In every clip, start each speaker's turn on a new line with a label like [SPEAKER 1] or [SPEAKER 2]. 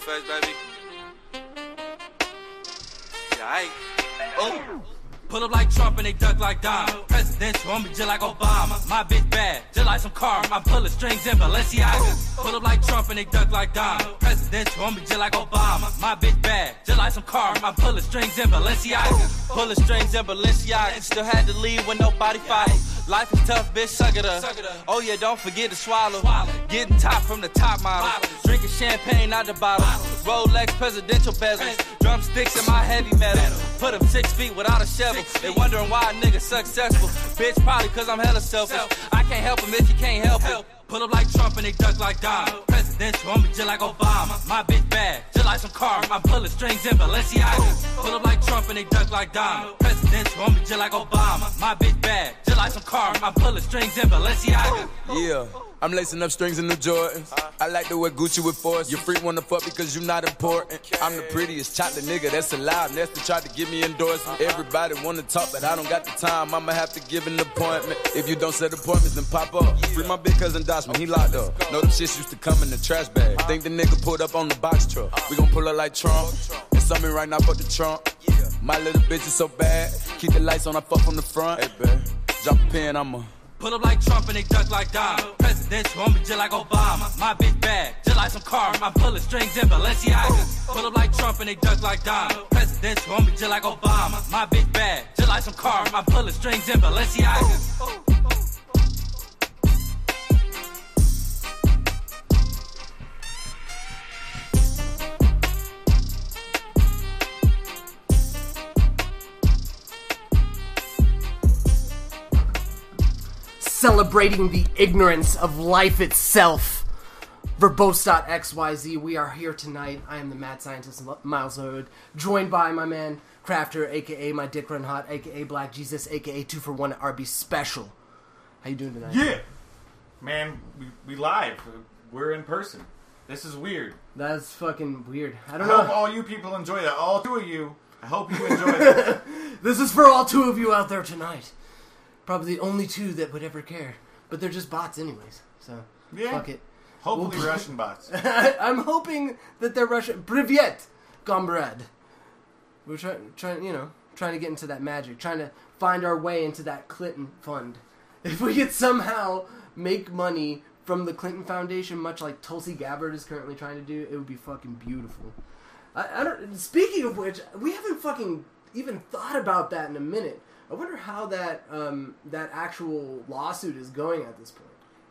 [SPEAKER 1] face, baby. Yeah, oh. Pull up like Trump and they duck like Donald. Presidential on me just like Obama. My bitch bad, just like some car. I'm pulling strings in Balenciaga. Pull up like Trump and they duck like Donald. Presidential on me just like Obama. My bitch bad, just like some car. I'm pulling strings in Balenciaga. Pulling strings in Balenciaga. Still had to leave when nobody followed. Life is tough, bitch, suck it up. Oh yeah, don't forget to swallow. Getting top from the top model. Drinking champagne out the bottle. Rolex presidential bezels. Drumsticks in my heavy metal. Put up 6 feet without a shovel. They wondering why a nigga successful. Bitch, probably cause I'm hella selfish. I can't help him if you can't help it. Pull up like Trump and they duck like Donald. Presidential on me just like Obama. My bitch bad, just like some car. I'm pulling strings in Balenciaga. Pull up like Trump and they duck like Donald. Presidential on me just like Obama. My bitch bad, just like some car. I'm pulling strings in Balenciaga.
[SPEAKER 2] Yeah. I'm lacing up strings in the Jordans. I like to wear Gucci with force. Your freak wanna fuck because you not important. I'm the prettiest chocolate nigga that's alive. Nestor tried to give me endorsement. Everybody wanna talk, but I don't got the time. I'ma have to give an appointment. If you don't set appointments, then pop up. Free my big cousin Dashman, he locked up. Know them shits used to come in the trash bag. Think the nigga pulled up on the box truck. We gon' pull up like Trump. And something right now, fuck the trunk. My little bitch is so bad. Keep the lights on, I fuck from the front. Hey, babe, drop a pin, I'ma.
[SPEAKER 1] Pull up like Trump and they duck like Donald. Presidential on me just like Obama. My bitch bad, just like some car. I'm pulling strings in Balenciaga. Pull up like Trump and they duck like Donald. Presidential on me just like Obama. My bitch bad, just like some car. I'm pulling strings in Balenciaga.
[SPEAKER 3] Celebrating the ignorance of life itself. Verbose.xyz, we are here tonight. I am the mad scientist Miles Hood, joined by my man Crafter, aka my dick run hot, aka Black Jesus, aka 2-for-1 at RB Special. How you doing tonight?
[SPEAKER 4] Yeah, man, we live. We're in person. This is weird.
[SPEAKER 3] That's fucking weird. I
[SPEAKER 4] I
[SPEAKER 3] don't
[SPEAKER 4] hope
[SPEAKER 3] know.
[SPEAKER 4] all you people enjoy that. All 2 of you. I hope you enjoy that.
[SPEAKER 3] This is for all 2 of you out there tonight. Probably the only 2 that would ever care. But they're just bots anyways, so
[SPEAKER 4] Yeah.
[SPEAKER 3] fuck it.
[SPEAKER 4] Hopefully Russian bots.
[SPEAKER 3] I'm hoping that they're Russian. Privyet, comrade. We're trying to get into that magic, trying to find our way into that Clinton fund. If we could somehow make money from the Clinton Foundation, much like Tulsi Gabbard is currently trying to do, it would be fucking beautiful. I don't. Speaking of which, we haven't fucking even thought about that in a minute. I wonder how that actual lawsuit is going at this point.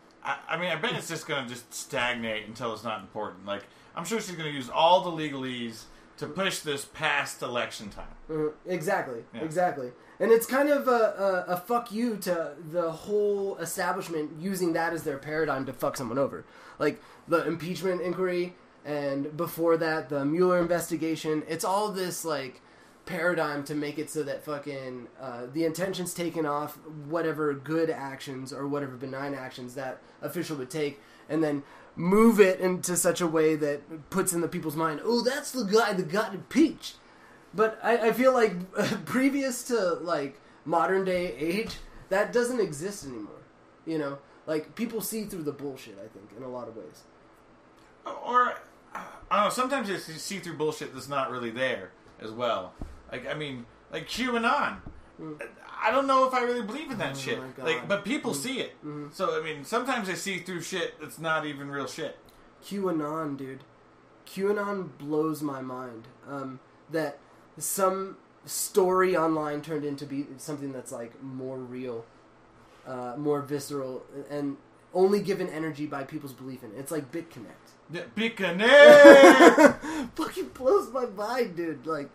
[SPEAKER 4] I mean, I bet it's just going to just stagnate until it's not important. Like, I'm sure she's going to use all the legalese to push this past election time.
[SPEAKER 3] Exactly,
[SPEAKER 4] Yeah.
[SPEAKER 3] exactly. And it's kind of a fuck you to the whole establishment using that as their paradigm to fuck someone over. Like, the impeachment inquiry, and before that, the Mueller investigation. It's all this, like, paradigm to make it so that fucking the intention's taken off whatever good actions or whatever benign actions that official would take, and then move it into such a way that puts in the people's mind, oh, that's the guy that got impeached. But I feel like previous to like modern day age, that doesn't exist anymore. You know, like people see through the bullshit, I think, in a lot of ways.
[SPEAKER 4] Or, I don't know, sometimes you see through bullshit that's not really there as well. Like, I mean, like QAnon. I don't know if I really believe in that shit.
[SPEAKER 3] my God.
[SPEAKER 4] Like, but people see it. So, I mean, sometimes I see through shit that's not even real shit.
[SPEAKER 3] QAnon, dude. QAnon blows my mind. That some story online turned into be something that's like more real, more visceral, and only given energy by people's belief in it. It's like BitConnect.
[SPEAKER 4] Yeah, BitConnect!
[SPEAKER 3] Fucking blows my mind, dude. Like,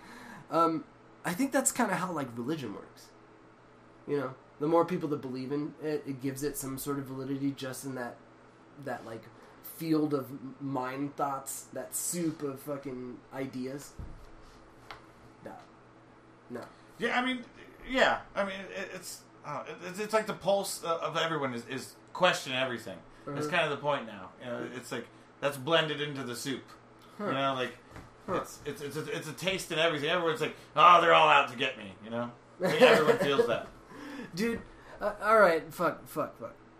[SPEAKER 3] I think that's kind of how like religion works. You know, the more people that believe in it, it gives it some sort of validity just in that like field of mind thoughts, that soup of fucking ideas. No.
[SPEAKER 4] Yeah, I mean, yeah. I mean, it's like the pulse of everyone is question everything. It's kind of the point now. You know, it's like that's blended into the soup. You know, like it's a taste in everything. Everyone's like, oh, they're all out to get me. You know, I think everyone feels that.
[SPEAKER 3] Dude, all right, fuck.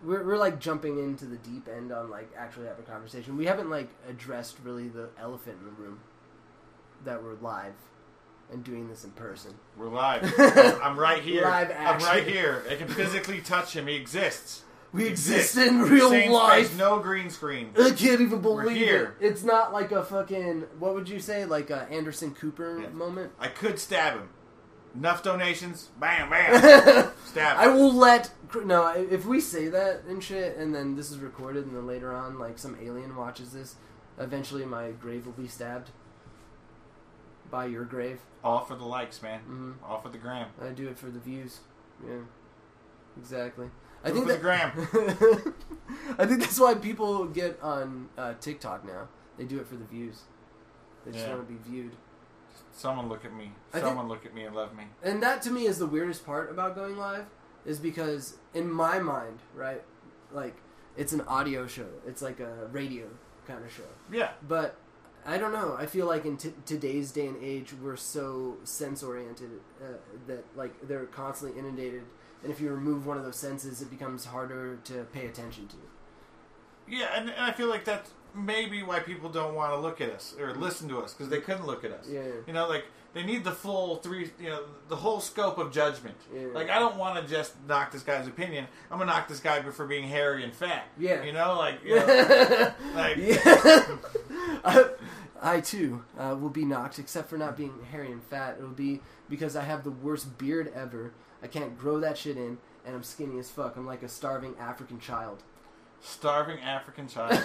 [SPEAKER 3] we're like jumping into the deep end on like actually having a conversation. We haven't like addressed really the elephant in the room that we're live and doing this in person.
[SPEAKER 4] We're live. I'm right here.
[SPEAKER 3] Live
[SPEAKER 4] I'm
[SPEAKER 3] action.
[SPEAKER 4] right here. I can physically touch him. He exists.
[SPEAKER 3] We exist in real
[SPEAKER 4] Same
[SPEAKER 3] life.
[SPEAKER 4] space, no green screen.
[SPEAKER 3] I can't even believe
[SPEAKER 4] here.
[SPEAKER 3] it. It's not like a fucking, what would you say, like a Anderson Cooper
[SPEAKER 4] Yeah.
[SPEAKER 3] moment?
[SPEAKER 4] I could stab him. Enough donations, bam, bam, stab
[SPEAKER 3] I
[SPEAKER 4] him.
[SPEAKER 3] will let, no, if we say that and shit, and then this is recorded, and then later on, like, some alien watches this, eventually my grave will be stabbed by your grave.
[SPEAKER 4] All for the likes, man.
[SPEAKER 3] Mm-hmm.
[SPEAKER 4] All for the gram.
[SPEAKER 3] I do it for the views. Yeah, exactly.
[SPEAKER 4] Do
[SPEAKER 3] I
[SPEAKER 4] it
[SPEAKER 3] think
[SPEAKER 4] for
[SPEAKER 3] that
[SPEAKER 4] the gram.
[SPEAKER 3] I think that's why people get on TikTok now. They do it for the views. They just
[SPEAKER 4] Yeah.
[SPEAKER 3] want to be viewed.
[SPEAKER 4] Someone look at me.
[SPEAKER 3] I
[SPEAKER 4] Someone look at me and love me.
[SPEAKER 3] And that to me is the weirdest part about going live, is because in my mind, right, like it's an audio show. It's like a radio kind of show.
[SPEAKER 4] Yeah.
[SPEAKER 3] But I don't know. I feel like in today's day and age, we're so sense oriented that like they're constantly inundated, and if you remove one of those senses, it becomes harder to pay attention to.
[SPEAKER 4] Yeah, and I feel like that's maybe why people don't want to look at us or listen to us, because they couldn't look at us.
[SPEAKER 3] Yeah.
[SPEAKER 4] You know, like, they need the full the whole scope of judgment.
[SPEAKER 3] Yeah.
[SPEAKER 4] Like, I don't want to just knock this guy's opinion. I'm going to knock this guy for being hairy and fat.
[SPEAKER 3] Yeah.
[SPEAKER 4] You know, like, like,
[SPEAKER 3] yeah. I too will be knocked, except for not being hairy and fat. It'll be because I have the worst beard ever. I can't grow that shit in, and I'm skinny as fuck. I'm like a starving African child.
[SPEAKER 4] starving African child.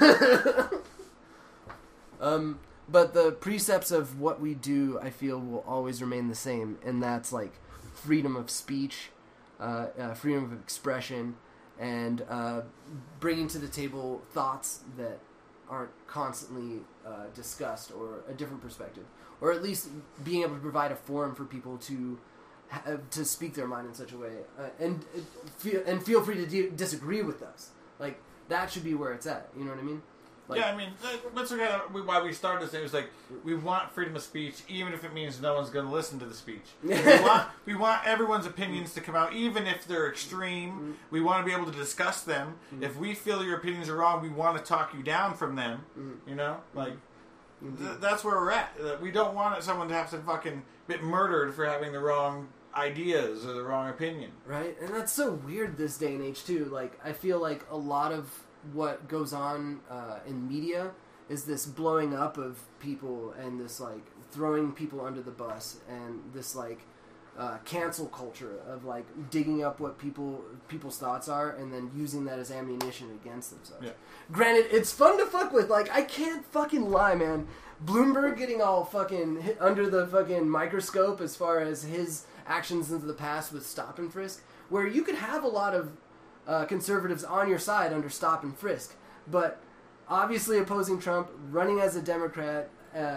[SPEAKER 3] But the precepts of what we do, I feel, will always remain the same, and that's like freedom of speech, freedom of expression, and bringing to the table thoughts that aren't constantly discussed, or a different perspective, or at least being able to provide a forum for people to speak their mind in such a way, and feel free to disagree with us. Like, that should be where it's at. You know what I mean? Like,
[SPEAKER 4] yeah, I mean, that's kind of why we started this thing. It was like, we want freedom of speech, even if it means no one's going to listen to the speech. we want everyone's opinions to come out, even if they're extreme. Mm-hmm. We want to be able to discuss them. Mm-hmm. If we feel your opinions are wrong, we want to talk you down from them. Mm-hmm. You know? Like, that's where we're at. We don't want someone to have to fucking get murdered for having the wrong ideas or the wrong opinion.
[SPEAKER 3] Right? And that's so weird this day and age, too. Like, I feel like a lot of what goes on in media is this blowing up of people, and this like throwing people under the bus, and this like cancel culture of like digging up what people's thoughts are and then using that as ammunition against themselves. Yeah. Granted, it's fun to fuck with. Like, I can't fucking lie, man. Bloomberg getting all fucking hit under the fucking microscope as far as his actions into the past with stop and frisk, where you could have a lot of conservatives on your side under stop and frisk, but obviously opposing Trump, running as a Democrat,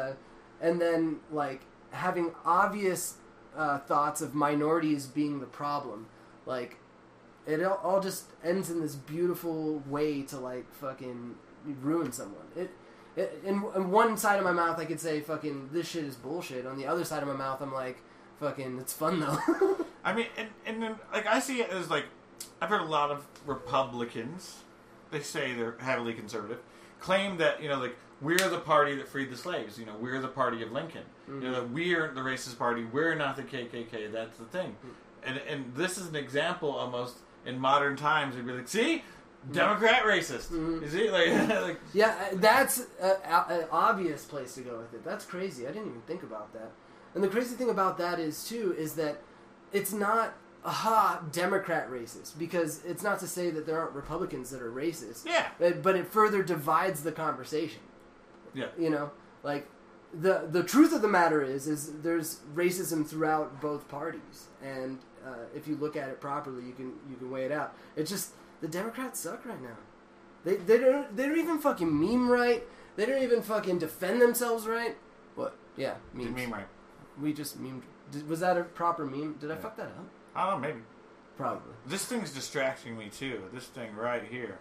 [SPEAKER 3] and then like having obvious thoughts of minorities being the problem. Like, it all just ends in this beautiful way to like fucking ruin someone. In one side of my mouth I could say fucking this shit is bullshit. On the other side of my mouth I'm like, fucking it's fun though.
[SPEAKER 4] I mean, and then like I see it as like, I've heard a lot of Republicans, they say they're heavily conservative, claim that, you know, like, we're the party that freed the slaves. You know, we're the party of Lincoln. Mm-hmm. You know, we're the racist party. We're not the KKK. That's the thing. Mm-hmm. And this is an example almost in modern times. They'd be like, see? Democrat racist. Mm-hmm. Is it? Like,
[SPEAKER 3] yeah, that's an obvious place to go with it. That's crazy. I didn't even think about that. And the crazy thing about that is that it's not Democrat racist, because it's not to say that there aren't Republicans that are racist.
[SPEAKER 4] Yeah.
[SPEAKER 3] But it further divides the conversation.
[SPEAKER 4] Yeah.
[SPEAKER 3] You know, like the truth of the matter is there's racism throughout both parties, and if you look at it properly, you can weigh it out. It's just the Democrats suck right now. They don't even fucking meme right. They don't even fucking defend themselves right. What? Yeah, memes.
[SPEAKER 4] meme right.
[SPEAKER 3] We just memed. Was that a proper meme? Did I fuck that up?
[SPEAKER 4] I don't know, maybe.
[SPEAKER 3] Probably.
[SPEAKER 4] This thing's distracting me too. This thing right here.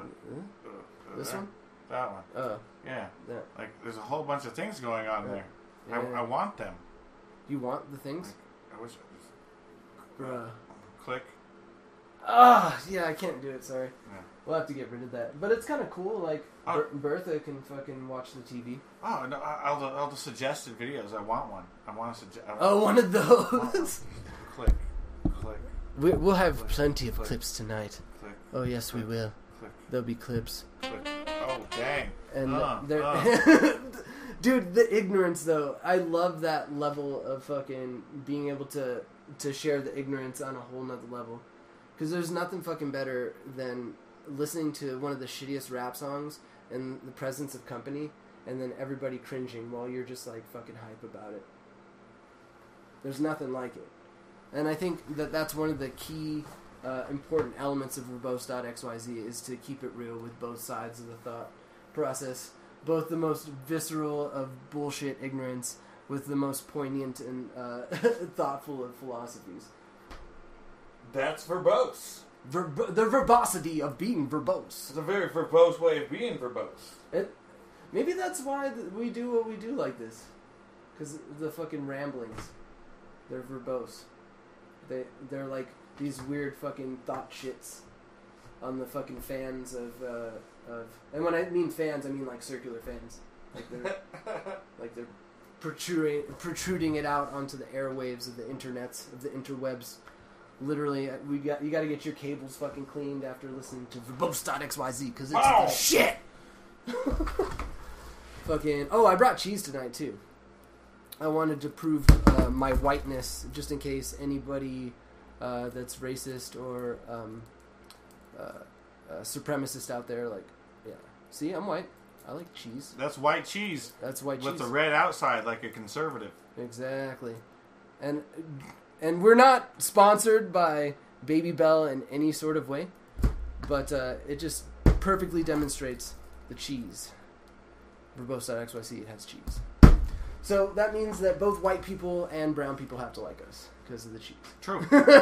[SPEAKER 3] This one?
[SPEAKER 4] That one. Yeah. Like, there's a whole bunch of things going on there. Yeah. I want them.
[SPEAKER 3] You want the things?
[SPEAKER 4] I wish.
[SPEAKER 3] Bruh.
[SPEAKER 4] Click.
[SPEAKER 3] Yeah, I can't do it, sorry.
[SPEAKER 4] Yeah.
[SPEAKER 3] We'll have to get rid of that. But it's kind of cool, like,
[SPEAKER 4] Oh.
[SPEAKER 3] Bertha can fucking watch the TV.
[SPEAKER 4] Oh, no, all the suggested videos. I want one. I want to suggest.
[SPEAKER 3] Oh, one of those!
[SPEAKER 4] Click.
[SPEAKER 3] We'll have
[SPEAKER 4] Click.
[SPEAKER 3] plenty of
[SPEAKER 4] Click.
[SPEAKER 3] clips tonight.
[SPEAKER 4] Click.
[SPEAKER 3] Oh, yes, we will.
[SPEAKER 4] Click.
[SPEAKER 3] There'll be clips.
[SPEAKER 4] Click. Oh, dang.
[SPEAKER 3] And they're... Dude, the ignorance, though. I love that level of fucking being able to share the ignorance on a whole nother level. Because there's nothing fucking better than listening to one of the shittiest rap songs in the presence of company, and then everybody cringing while you're just, like, fucking hype about it. There's nothing like it. And I think that that's one of the key important elements of verbose.xyz is to keep it real with both sides of the thought process. Both the most visceral of bullshit ignorance with the most poignant and thoughtful of philosophies.
[SPEAKER 4] That's verbose.
[SPEAKER 3] The verbosity of being verbose.
[SPEAKER 4] It's a very verbose way of being verbose.
[SPEAKER 3] Maybe that's why we do what we do like this. Because the fucking ramblings. They're verbose. They're like these weird fucking thought shits on the fucking fans of and when I mean fans, I mean like circular fans. Like they're protruding it out onto the airwaves of the internets, of the interwebs. Literally, you got to get your cables fucking cleaned after listening to verbose.xyz because it's the shit. Fucking I brought cheese tonight too. I wanted to prove my whiteness, just in case anybody that's racist or supremacist out there, like, yeah. See, I'm white. I like cheese.
[SPEAKER 4] That's white cheese.
[SPEAKER 3] That's white cheese.
[SPEAKER 4] With the red outside, like a conservative.
[SPEAKER 3] Exactly. And we're not sponsored by Baby Bell in any sort of way, but it just perfectly demonstrates the cheese. Verbose.xyz, it has cheese. So that means that both white people and brown people have to like us because of the cheese.
[SPEAKER 4] True.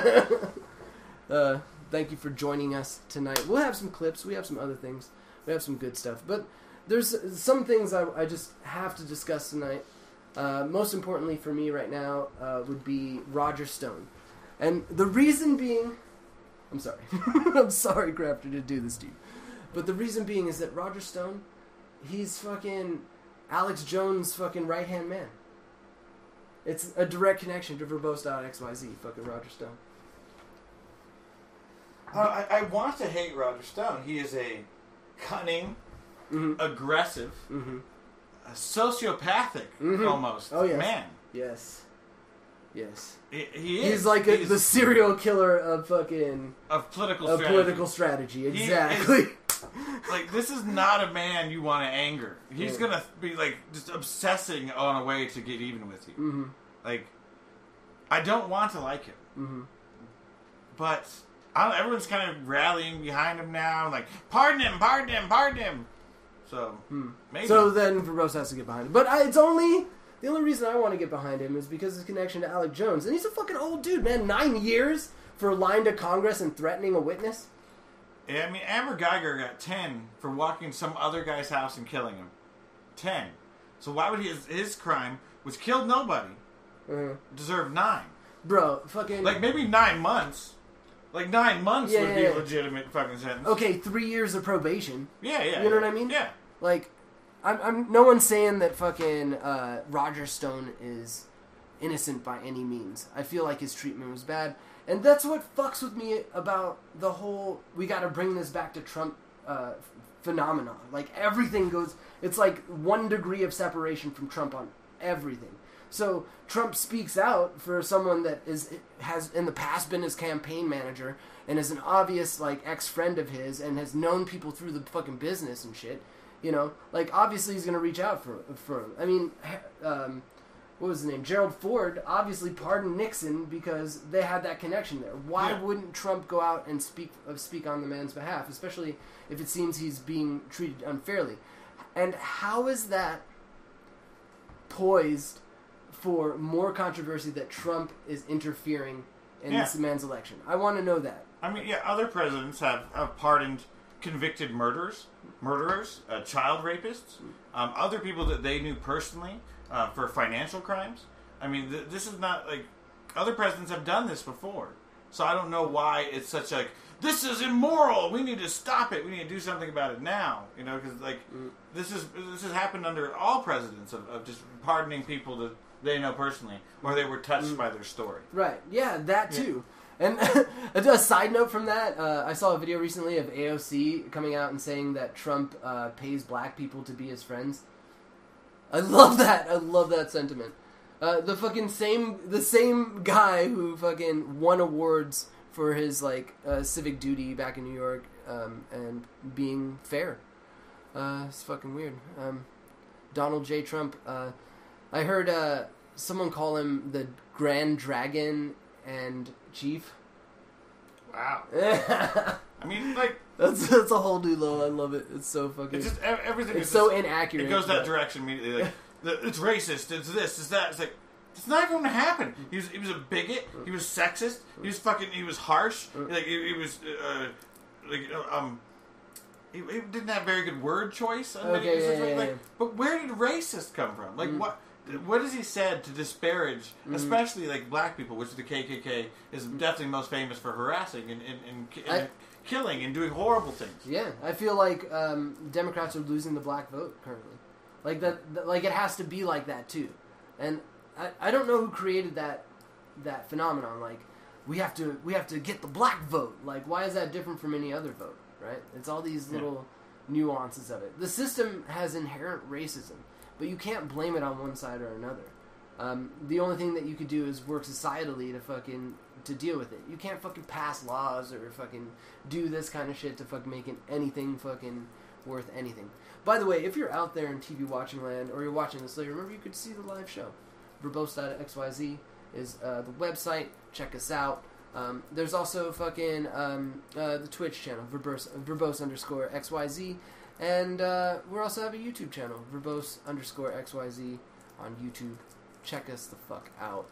[SPEAKER 3] Thank you for joining us tonight. We'll have some clips. We have some other things. We have some good stuff. But there's some things I just have to discuss tonight. Most importantly for me right now would be Roger Stone. And the reason being... I'm sorry. I'm sorry, Crafter, to do this to you. But the reason being is that Roger Stone, he's fucking Alex Jones' fucking right-hand man. It's a direct connection to verbose.xyz, fucking Roger Stone.
[SPEAKER 4] I want to hate Roger Stone. He is a cunning, aggressive, sociopathic, almost, man.
[SPEAKER 3] Yes. Yes.
[SPEAKER 4] He is.
[SPEAKER 3] He's like the serial killer of fucking...
[SPEAKER 4] Of political strategy.
[SPEAKER 3] Political strategy, exactly.
[SPEAKER 4] Like, this is not a man you want to anger. He's going to be, like, just obsessing on a way to get even with you. Mm-hmm. Like, I don't want to like him. Mm-hmm. But everyone's kind of rallying behind him now. Like, pardon him, pardon him, pardon him. So, maybe.
[SPEAKER 3] So then Verbose has to get behind him. But it's only... The only reason I want to get behind him is because of his connection to Alex Jones. And he's a fucking old dude, man. 9 years for lying to Congress and threatening a witness.
[SPEAKER 4] Yeah, I mean, Amber Geiger got 10 for walking some other guy's house and killing him. 10. So why would his crime, which killed nobody, deserve 9?
[SPEAKER 3] Bro, fucking...
[SPEAKER 4] Like, maybe 9 months. Like, 9 months would be a legitimate fucking sentence.
[SPEAKER 3] Okay, 3 years of probation.
[SPEAKER 4] Yeah.
[SPEAKER 3] You know what I mean?
[SPEAKER 4] Yeah.
[SPEAKER 3] Like, I'm no one's saying that fucking Roger Stone is innocent by any means. I feel like his treatment was bad. And that's what fucks with me about the whole we gotta bring this back to Trump phenomenon. Like, everything goes... It's like 1 degree of separation from Trump on everything. So Trump speaks out for someone that has in the past been his campaign manager and is an obvious, like, ex-friend of his and has known people through the fucking business and shit. You know? Like, obviously he's gonna reach out for him. I mean... what was his name? Gerald Ford obviously pardoned Nixon because they had that connection there. Why wouldn't Trump go out and speak on the man's behalf, especially if it seems he's being treated unfairly? And how is that poised for more controversy that Trump is interfering in this man's election? I want to know that.
[SPEAKER 4] I mean, other presidents have pardoned convicted murderers, child rapists, other people that they knew personally. For financial crimes. I mean, this is not like... Other presidents have done this before. So I don't know why it's such like, this is immoral. We need to stop it. We need to do something about it now. You know, because like this has happened under all presidents of just pardoning people that they know personally or they were touched by their story.
[SPEAKER 3] Right. Yeah, that too. And a side note from that, I saw a video recently of AOC coming out and saying that Trump pays black people to be his friends. I love that. I love that sentiment. The same guy who fucking won awards for his like civic duty back in New York and being fair. It's fucking weird. Donald J. Trump. I heard someone call him the Grand Dragon and Chief.
[SPEAKER 4] Wow. I mean, like
[SPEAKER 3] that's a whole new level. I love it. It's so fucking.
[SPEAKER 4] It's just everything.
[SPEAKER 3] It's so inaccurate.
[SPEAKER 4] It goes that direction immediately. Like it's racist. It's this. It's that. It's like it's not even going to happen. He was a bigot. He was sexist. He was harsh. Like he was he didn't have very good word choice. But where did racist come from? Like what has he said to disparage, especially like black people, which the KKK is definitely most famous for harassing and killing and doing horrible things.
[SPEAKER 3] Yeah, I feel like Democrats are losing the black vote currently. Like that, like it has to be like that too. And I don't know who created that phenomenon. Like we have to get the black vote. Like why is that different from any other vote? Right? It's all these little nuances of it. The system has inherent racism. But you can't blame it on one side or another. The only thing that you could do is work societally to deal with it. You can't fucking pass laws or fucking do this kind of shit to fucking make anything fucking worth anything. By the way, if you're out there in TV watching land or you're watching this later, remember you could see the live show. Verbose.xyz is the website. Check us out. There's also fucking the Twitch channel, verbose_xyz. And we also have a YouTube channel, verbose_xyz on YouTube. Check us the fuck out.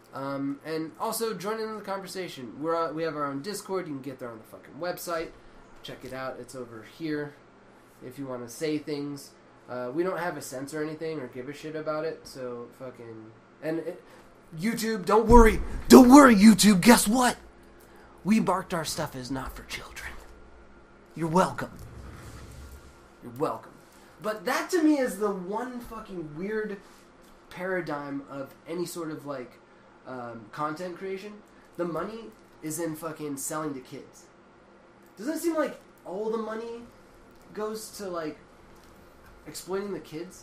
[SPEAKER 3] And also join in the conversation. We have our own Discord. You can get there on the fucking website. Check it out. It's over here. If you want to say things, we don't have a sense or anything or give a shit about it. So fucking YouTube. Don't worry, YouTube. Guess what? We marked our stuff as not for children. You're welcome. You're welcome. But that to me is the one fucking weird paradigm of any sort of like content creation. The money is in fucking selling to kids. Doesn't it seem like all the money goes to like exploiting the kids?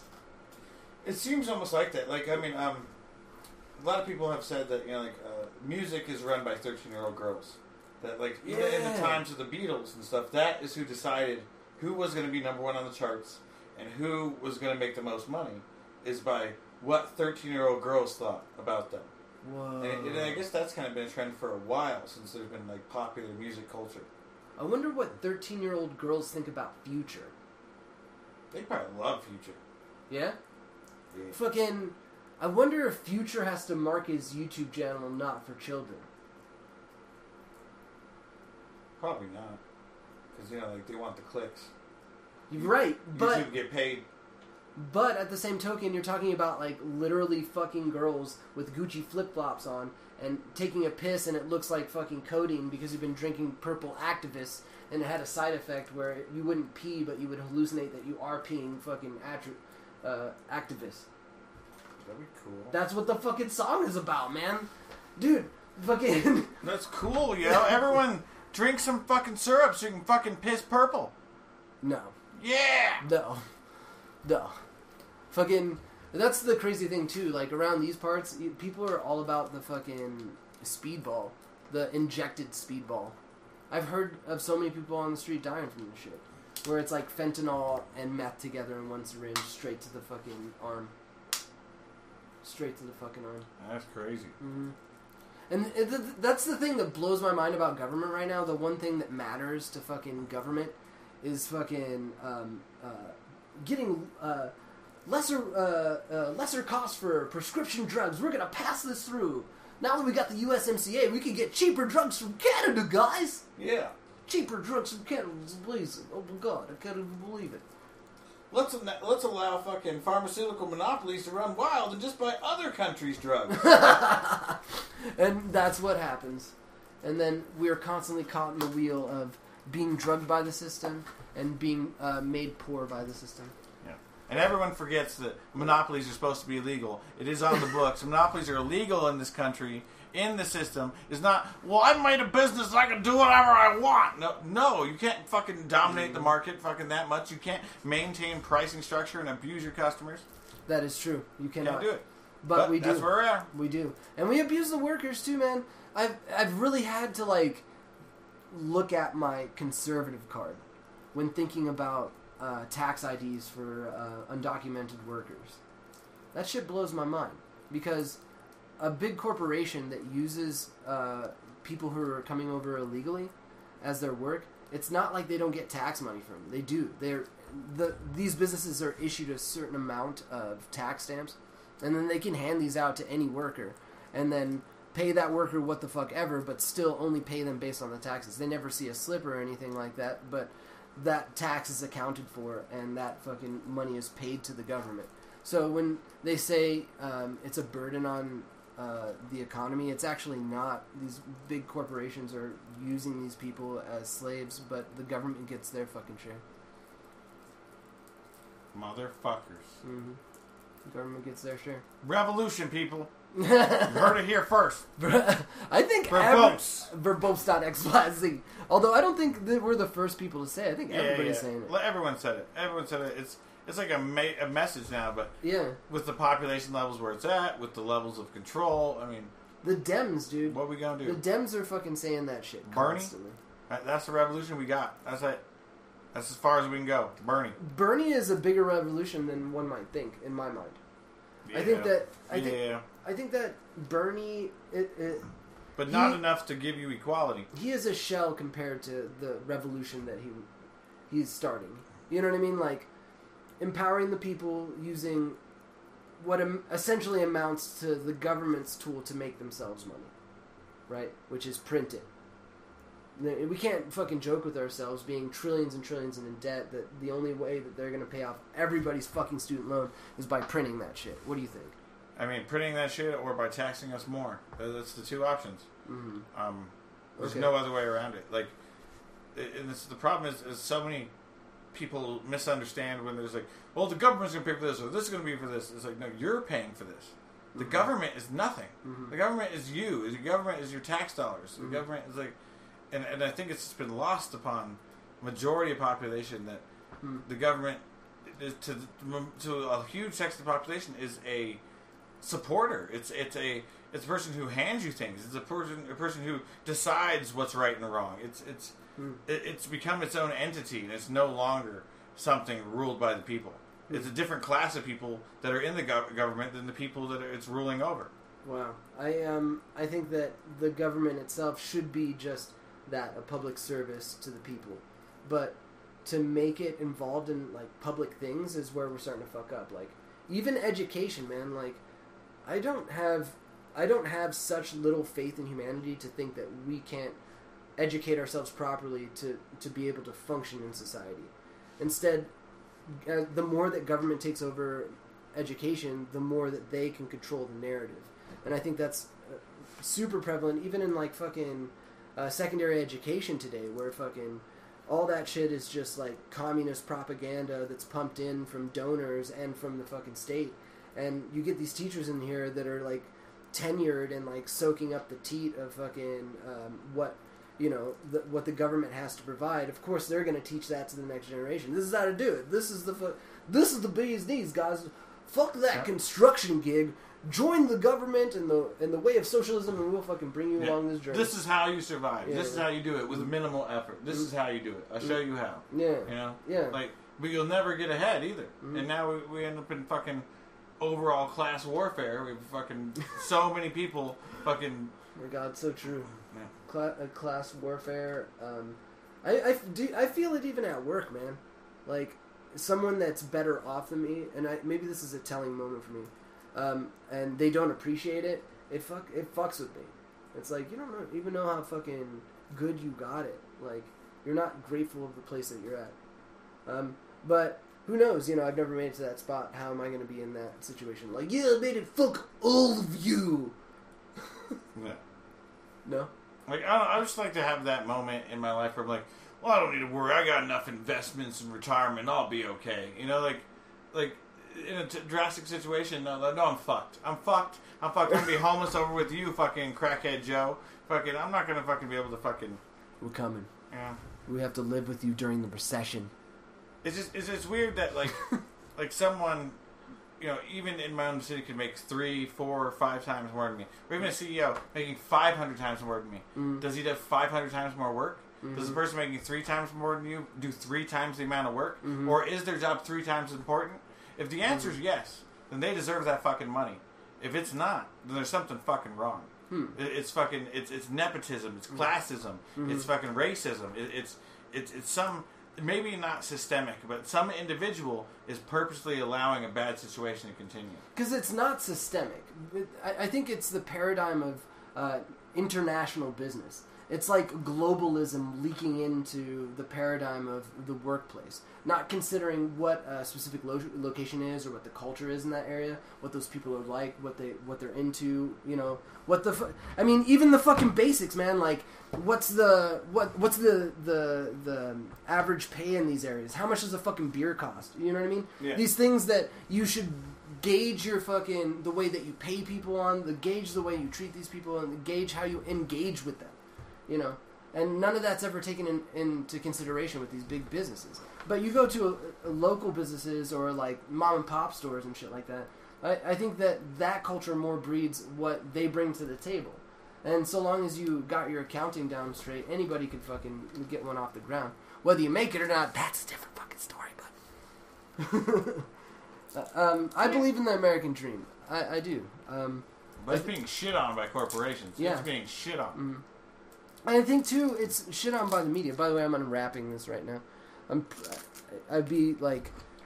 [SPEAKER 4] It seems almost like that. Like I mean, a lot of people have said that music is run by 13-year-old girls. That like even in the times of the Beatles and stuff, that is who decided who was going to be number one on the charts and who was going to make the most money is by what 13-year-old girls thought about them.
[SPEAKER 3] Whoa.
[SPEAKER 4] And I guess that's kind of been a trend for a while since there's been like popular music culture.
[SPEAKER 3] I wonder what 13-year-old girls think about Future.
[SPEAKER 4] They probably love Future.
[SPEAKER 3] Yeah?
[SPEAKER 4] Yeah.
[SPEAKER 3] Fucking, I wonder if Future has to mark his YouTube channel not for children.
[SPEAKER 4] Probably not. Because, like, they want the clicks.
[SPEAKER 3] You're right, but...
[SPEAKER 4] YouTube get paid.
[SPEAKER 3] But, at the same token, you're talking about, like, literally fucking girls with Gucci flip-flops on and taking a piss and it looks like fucking codeine because you've been drinking purple Activist and it had a side effect where you wouldn't pee but you would hallucinate that you are peeing fucking Activist.
[SPEAKER 4] That'd be cool.
[SPEAKER 3] That's what the fucking song is about, man. Dude, fucking...
[SPEAKER 4] That's cool, everyone... Drink some fucking syrup so you can fucking piss purple.
[SPEAKER 3] No.
[SPEAKER 4] Yeah!
[SPEAKER 3] No. Fucking... That's the crazy thing, too. Like, around these parts, people are all about the fucking speedball. The injected speedball. I've heard of so many people on the street dying from this shit. Where it's like fentanyl and meth together in one syringe straight to the fucking arm. Straight to the fucking arm.
[SPEAKER 4] That's crazy.
[SPEAKER 3] Mm-hmm. And that's the thing that blows my mind about government right now. The one thing that matters to fucking government is fucking getting lesser costs for prescription drugs. We're gonna pass this through. Now that we got the USMCA, we can get cheaper drugs from Canada, guys.
[SPEAKER 4] Yeah.
[SPEAKER 3] Cheaper drugs from Canada, please. Oh my god, I can't even believe it.
[SPEAKER 4] Let's allow fucking pharmaceutical monopolies to run wild and just buy other countries' drugs.
[SPEAKER 3] And that's what happens. And then we're constantly caught in the wheel of being drugged by the system and being made poor by the system.
[SPEAKER 4] Yeah. And everyone forgets that monopolies are supposed to be illegal. It is on the books. Monopolies are illegal in this country, in the system. It's not, well, I made a business, I can do whatever I want. No, you can't fucking dominate the market fucking that much. You can't maintain pricing structure and abuse your customers.
[SPEAKER 3] That is true. You cannot
[SPEAKER 4] Can't do it.
[SPEAKER 3] But we do.
[SPEAKER 4] That's where we're at.
[SPEAKER 3] We do. And we abuse the workers too, man. I've really had to, like, look at my conservative card when thinking about tax IDs for undocumented workers. That shit blows my mind. Because a big corporation that uses people who are coming over illegally as their work, it's not like they don't get tax money from them. They do. These businesses are issued a certain amount of tax stamps, and then they can hand these out to any worker, and then pay that worker what the fuck ever, but still only pay them based on the taxes. They never see a slip or anything like that, but that tax is accounted for, and that fucking money is paid to the government. So when they say it's a burden on the economy, it's actually not. These big corporations are using these people as slaves, but the government gets their fucking share.
[SPEAKER 4] Motherfuckers.
[SPEAKER 3] Mm-hmm. The government gets their share.
[SPEAKER 4] Revolution, people. You heard it here first.
[SPEAKER 3] I think verbose.xyz. Although I don't think that we're the first people to say it. I think everybody's saying it.
[SPEAKER 4] Everyone said it. Everyone said it. It's like a message now, but with the population levels where it's at, with the levels of control, I mean...
[SPEAKER 3] The Dems, dude.
[SPEAKER 4] What are we going to do?
[SPEAKER 3] The Dems are fucking saying that shit constantly.
[SPEAKER 4] Bernie? That's the revolution we got. That's it. That's as far as we can go. Bernie.
[SPEAKER 3] Bernie is a bigger revolution than one might think, in my mind. Yeah. I think that Bernie...
[SPEAKER 4] But not enough to give you equality.
[SPEAKER 3] He is a shell compared to the revolution that he's starting. You know what I mean? Like, empowering the people using what essentially amounts to the government's tool to make themselves money. Right? Which is print it. We can't fucking joke with ourselves being trillions and trillions in debt that the only way that they're going to pay off everybody's fucking student loan is by printing that shit. What do you think?
[SPEAKER 4] I mean, printing that shit or by taxing us more. That's the two options. Mm-hmm. There's no other way around it. Like, and the problem is so many people misunderstand when there's like, well, the government's going to pay for this or this is going to be for this. It's like, no, you're paying for this. The government is nothing. Mm-hmm. The government is you. The government is your tax dollars. The government is like... And I think it's been lost upon majority of population that the government, is to a huge section of the population, is a supporter. It's a person who hands you things. It's a person who decides what's right and wrong. It's become its own entity, and it's no longer something ruled by the people. It's a different class of people that are in the government than the people that it's ruling over.
[SPEAKER 3] Wow, I think that the government itself should be just that, a public service to the people, but to make it involved in like public things is where we're starting to fuck up. Like, even education, man. Like, I don't have such little faith in humanity to think that we can't educate ourselves properly to be able to function in society. Instead, the more that government takes over education, the more that they can control the narrative. And I think that's super prevalent even in like fucking secondary education today, where fucking all that shit is just like communist propaganda that's pumped in from donors and from the fucking state. And you get these teachers in here that are like tenured and like soaking up the teat of fucking what the government has to provide. Of course, they're going to teach that to the next generation. This is how to do it. This is the bee's knees, guys. Fuck that construction gig. Join the government in the way of socialism, and we'll fucking bring you along this journey.
[SPEAKER 4] This is how you survive. Yeah. This is how you do it with minimal effort. This is how you do it. I'll show you how. Yeah. You know?
[SPEAKER 3] Yeah.
[SPEAKER 4] Like, but you'll never get ahead either. Mm-hmm. And now we end up in fucking overall class warfare. We have fucking so many people fucking...
[SPEAKER 3] Oh my God, so true.
[SPEAKER 4] Yeah.
[SPEAKER 3] Class warfare. I feel it even at work, man. Like, someone that's better off than me, and maybe this is a telling moment for me, and they don't appreciate it, it fucks with me. It's like, you don't even know how fucking good you got it. Like, you're not grateful of the place that you're at. But who knows? You know, I've never made it to that spot. How am I going to be in that situation? Like, yeah, I made it. Fuck all of you.
[SPEAKER 4] Yeah.
[SPEAKER 3] No?
[SPEAKER 4] Like, I just like to have that moment in my life where I'm like, well, I don't need to worry. I got enough investments in retirement. I'll be okay. You know, like in a drastic situation, no, I'm fucked. I'm fucked. I'm going to be homeless over with you, fucking crackhead Joe. Fucking, I'm not going to fucking be able to fucking...
[SPEAKER 3] We're coming.
[SPEAKER 4] Yeah.
[SPEAKER 3] We have to live with you during the recession.
[SPEAKER 4] It's just weird that, like, like someone, you know, even in my own city could make 3, 4, 5 times more than me. Or even a CEO making 500 times more than me. Does he have 500 times more work? Does the person making 3 times more than you do 3 times the amount of work? Or is their job 3 times as important? If the answer is yes, then they deserve that fucking money. If it's not, then there's something fucking wrong. It's fucking, it's nepotism, it's classism, it's fucking racism, it's some, maybe not systemic, but some individual is purposely allowing a bad situation to continue.
[SPEAKER 3] Because it's not systemic. I think it's the paradigm of international business. It's like globalism leaking into the paradigm of the workplace, not considering what a specific location is or what the culture is in that area, what those people are like, what they're into, you know, I mean, even the fucking basics, man. Like, what's the average pay in these areas? How much does a fucking beer cost? You know what I mean?
[SPEAKER 4] Yeah.
[SPEAKER 3] These things that you should gauge your fucking the way that you pay people on, gauge the way you treat these people, and gauge how you engage with them. You know, and none of that's ever taken into consideration with these big businesses. But you go to a local businesses or like mom and pop stores and shit like that. I think that culture more breeds what they bring to the table. And so long as you got your accounting down straight, anybody could fucking get one off the ground. Whether you make it or not, that's a different fucking story. But I believe in the American dream. I do.
[SPEAKER 4] But it's being shit on by corporations.
[SPEAKER 3] Yeah.
[SPEAKER 4] It's being shit on.
[SPEAKER 3] Mm-hmm. I think too, it's shit on by the media. By the way, I'm unwrapping this right now. I'd be like,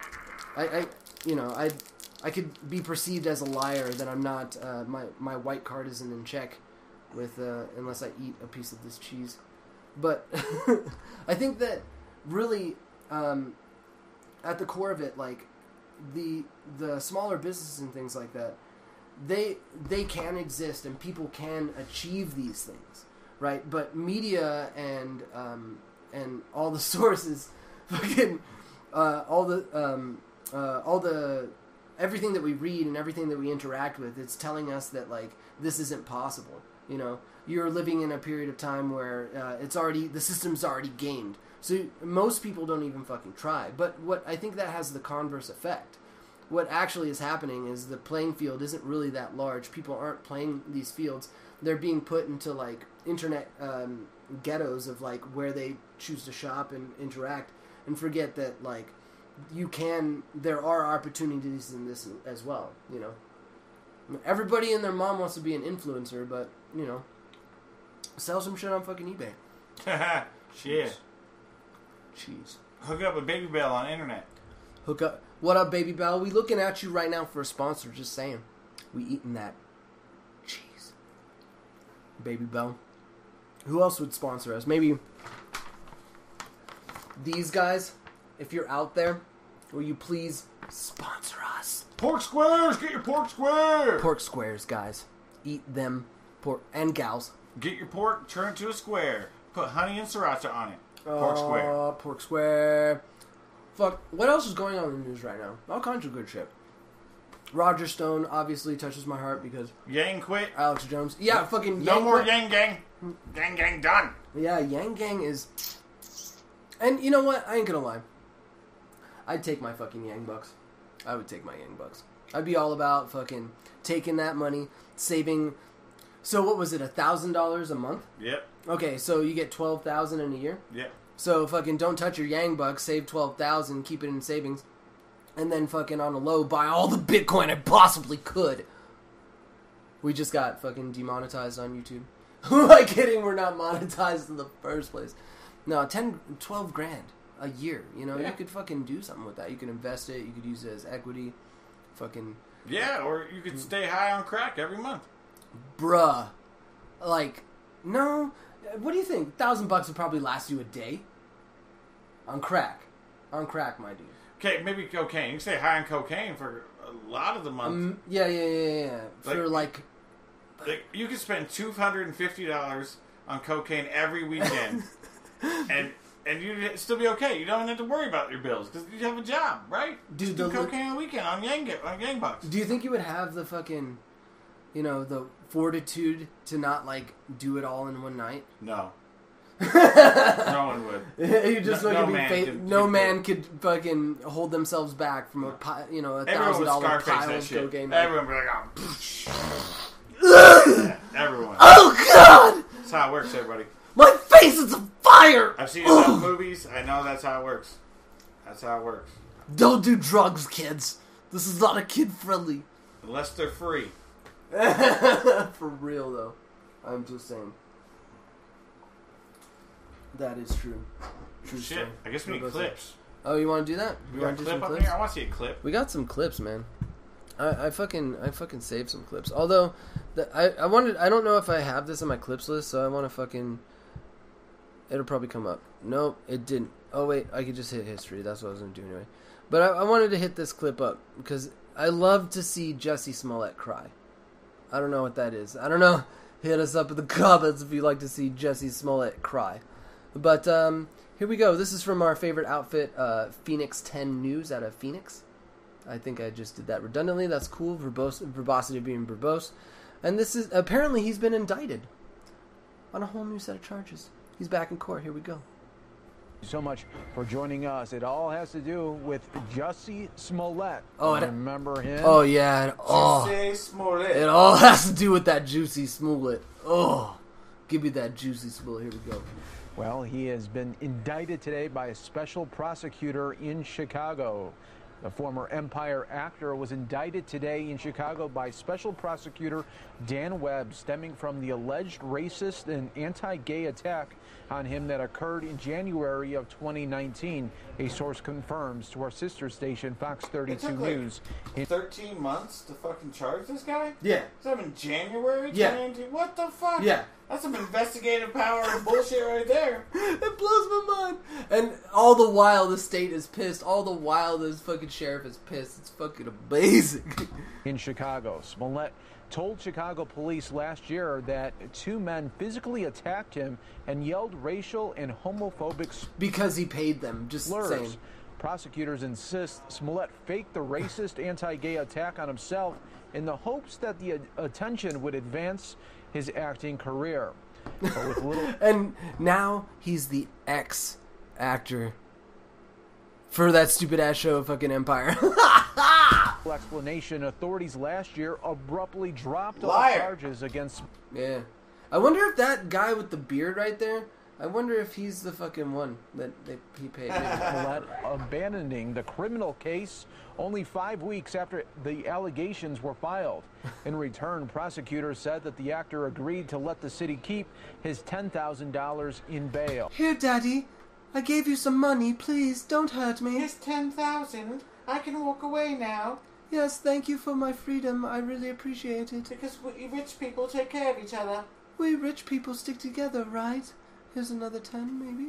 [SPEAKER 3] I could be perceived as a liar that I'm not. My white card isn't in check, with unless I eat a piece of this cheese. But I think that really, at the core of it, like the smaller businesses and things like that, they can exist and people can achieve these things. Right, but media and all the sources, fucking all the everything that we read and everything that we interact with, it's telling us that like this isn't possible. You know, you're living in a period of time where the system's already gamed. So most people don't even fucking try. But what I think that has the converse effect. What actually is happening is the playing field isn't really that large. People aren't playing these fields. They're being put into like internet ghettos of like where they choose to shop and interact, and forget that like there are opportunities in this as well. You know, everybody and their mom wants to be an influencer, but you know, sell some shit on fucking eBay.
[SPEAKER 4] Shit.
[SPEAKER 3] Cheese.
[SPEAKER 4] Hook up with Baby Bell on internet.
[SPEAKER 3] Hook up. What up, Baby Bell? We looking at you right now for a sponsor. Just saying, we eating that cheese. Baby Bell. Who else would sponsor us? Maybe these guys. If you're out there, will you please sponsor us?
[SPEAKER 4] Pork squares! Get your pork square!
[SPEAKER 3] Pork squares, guys. Eat them. Pork and gals.
[SPEAKER 4] Get your pork, turn it to a square. Put honey and sriracha on it. Pork square.
[SPEAKER 3] Pork square. Fuck. What else is going on in the news right now? All kinds of good shit. Roger Stone obviously touches my heart because
[SPEAKER 4] Yang quit.
[SPEAKER 3] Alex Jones. Yeah, fucking
[SPEAKER 4] no
[SPEAKER 3] Yang
[SPEAKER 4] more
[SPEAKER 3] quit.
[SPEAKER 4] Yang Gang. Gang Gang done.
[SPEAKER 3] Yeah, Yang Gang is... And you know what? I ain't gonna lie. I'd take my fucking Yang bucks. I would take my Yang bucks. I'd be all about fucking taking that money, saving... So what was it, $1,000 a month?
[SPEAKER 4] Yep.
[SPEAKER 3] Okay, so you get $12,000 in a year?
[SPEAKER 4] Yep.
[SPEAKER 3] So fucking don't touch your Yang bucks, save $12,000, keep it in savings, and then fucking on a low buy all the Bitcoin I possibly could. We just got fucking demonetized on YouTube. Who am I kidding? We're not monetized in the first place. No, 12 grand a year. You know,
[SPEAKER 4] yeah.
[SPEAKER 3] You could fucking do something with that. You could invest it. You could use it as equity. Fucking.
[SPEAKER 4] Yeah, or you could stay high on crack every month.
[SPEAKER 3] Bruh. Like, no. What do you think? $1,000 would probably last you a day. On crack. On crack, my dude.
[SPEAKER 4] Okay, maybe cocaine. You can stay high on cocaine for a lot of the month.
[SPEAKER 3] Yeah. For like
[SPEAKER 4] you could spend $250 on cocaine every weekend, and you'd still be okay. You don't have to worry about your bills because you have a job, right?
[SPEAKER 3] Dude,
[SPEAKER 4] do cocaine on the weekend on Gang Bucks.
[SPEAKER 3] Do you think you would have the fucking, the fortitude to not like do it all in one night?
[SPEAKER 4] No. No one would.
[SPEAKER 3] You just no man could fucking hold themselves back from $1,000 pile of cocaine.
[SPEAKER 4] Everyone would be like, oh. Everyone.
[SPEAKER 3] Oh God!
[SPEAKER 4] That's how it works, everybody.
[SPEAKER 3] My face is on fire!
[SPEAKER 4] I've seen enough movies. I know that's how it works. That's how it works.
[SPEAKER 3] Don't do drugs, kids. This is not a kid-friendly.
[SPEAKER 4] Unless they're free.
[SPEAKER 3] For real, though. I'm just saying. That is true. True
[SPEAKER 4] Shit.
[SPEAKER 3] story.
[SPEAKER 4] I guess we need clips.
[SPEAKER 3] Oh, you want to do that?
[SPEAKER 4] You got a clip up here? I want to see a clip.
[SPEAKER 3] We got some clips, man. I fucking saved some clips. Although, I don't know if I have this on my clips list, so I want to fucking... It'll probably come up. Nope, it didn't. Oh, wait, I could just hit history. That's what I was going to do anyway. But I wanted to hit this clip up, because I love to see Jussie Smollett cry. I don't know what that is. I don't know. Hit us up in the comments if you'd like to see Jussie Smollett cry. But here we go. This is from our favorite outfit, Phoenix 10 News out of Phoenix. I think I just did that redundantly. That's cool. Verbosity being verbose. And this is... Apparently he's been indicted on a whole new set of charges. He's back in court. Here we go.
[SPEAKER 5] So much for joining us. It all has to do with Jussie Smollett.
[SPEAKER 3] Oh,
[SPEAKER 5] remember him?
[SPEAKER 3] Oh, yeah.
[SPEAKER 4] Jussie Smollett.
[SPEAKER 3] It all has to do with that Juicy Smollett. Oh, give me that Juicy Smollett. Here we go.
[SPEAKER 5] Well, he has been indicted today by a special prosecutor in Chicago. The former Empire actor was indicted today in Chicago by Special Prosecutor Dan Webb, stemming from the alleged racist and anti-gay attack on him that occurred in January of 2019. A source confirms to our sister station, Fox 32 News.
[SPEAKER 4] 13 months to fucking charge this guy?
[SPEAKER 3] Yeah.
[SPEAKER 4] Is that in January
[SPEAKER 3] 2019?
[SPEAKER 4] Yeah. What the fuck?
[SPEAKER 3] Yeah.
[SPEAKER 4] That's some investigative power and bullshit right there.
[SPEAKER 3] It blows my mind. And all the while the state is pissed. All the while this fucking sheriff is pissed. It's fucking amazing.
[SPEAKER 5] In Chicago, Smollett told Chicago police last year that two men physically attacked him and yelled racial and homophobic slurs.
[SPEAKER 3] Because he paid them, just saying.
[SPEAKER 5] Prosecutors insist Smollett faked the racist anti-gay attack on himself in the hopes that the attention would advance his acting career. But with little...
[SPEAKER 3] And now he's the ex-actor for that stupid-ass show, fucking Empire.
[SPEAKER 5] explanation, authorities last year abruptly dropped all charges against...
[SPEAKER 3] Yeah. I wonder if that guy with the beard right there, I wonder if he's the fucking one that he paid.
[SPEAKER 5] Abandoning the criminal case only 5 weeks after the allegations were filed. In return, prosecutors said that the actor agreed to let the city keep his $10,000 in bail.
[SPEAKER 3] Here, Daddy, I gave you some money. Please, don't hurt me.
[SPEAKER 4] It's $10,000. I can walk away now.
[SPEAKER 3] Yes, thank you for my freedom. I really appreciate it.
[SPEAKER 4] Because we rich people take care of each other.
[SPEAKER 3] We rich people stick together, right? Here's another 10, maybe?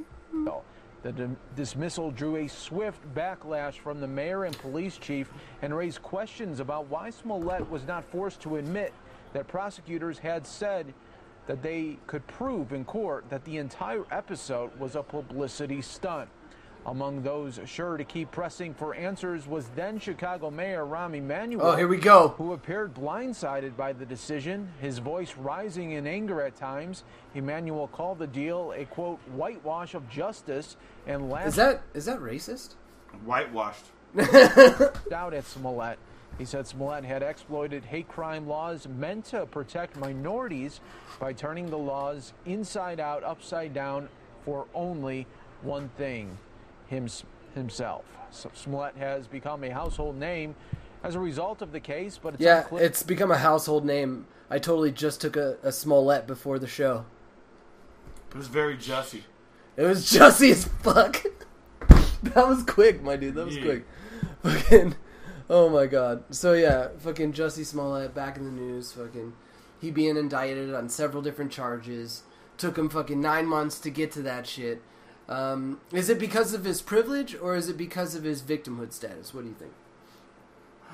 [SPEAKER 5] The dismissal drew a swift backlash from the mayor and police chief and raised questions about why Smollett was not forced to admit that prosecutors had said that they could prove in court that the entire episode was a publicity stunt. Among those sure to keep pressing for answers was then Chicago Mayor Rahm Emanuel.
[SPEAKER 3] Oh, here we go.
[SPEAKER 5] Who appeared blindsided by the decision, his voice rising in anger at times. Emanuel called the deal a, quote, whitewash of justice and lashed
[SPEAKER 3] Is that racist?
[SPEAKER 4] Whitewashed.
[SPEAKER 5] out at Smollett. He said Smollett had exploited hate crime laws meant to protect minorities by turning the laws inside out, upside down for only one thing. Himself. So Smollett has become a household name as a result of the case, but
[SPEAKER 3] it's become a household name. I totally just took a Smollett before the show.
[SPEAKER 4] It was very Jussie.
[SPEAKER 3] It was Jussie as fuck. That was quick, my dude. That was quick. Fucking, oh my god. So yeah, fucking Jussie Smollett back in the news. Fucking, he being indicted on several different charges. Took him fucking 9 months to get to that shit. Is it because of his privilege, or is it because of his victimhood status? What do you think?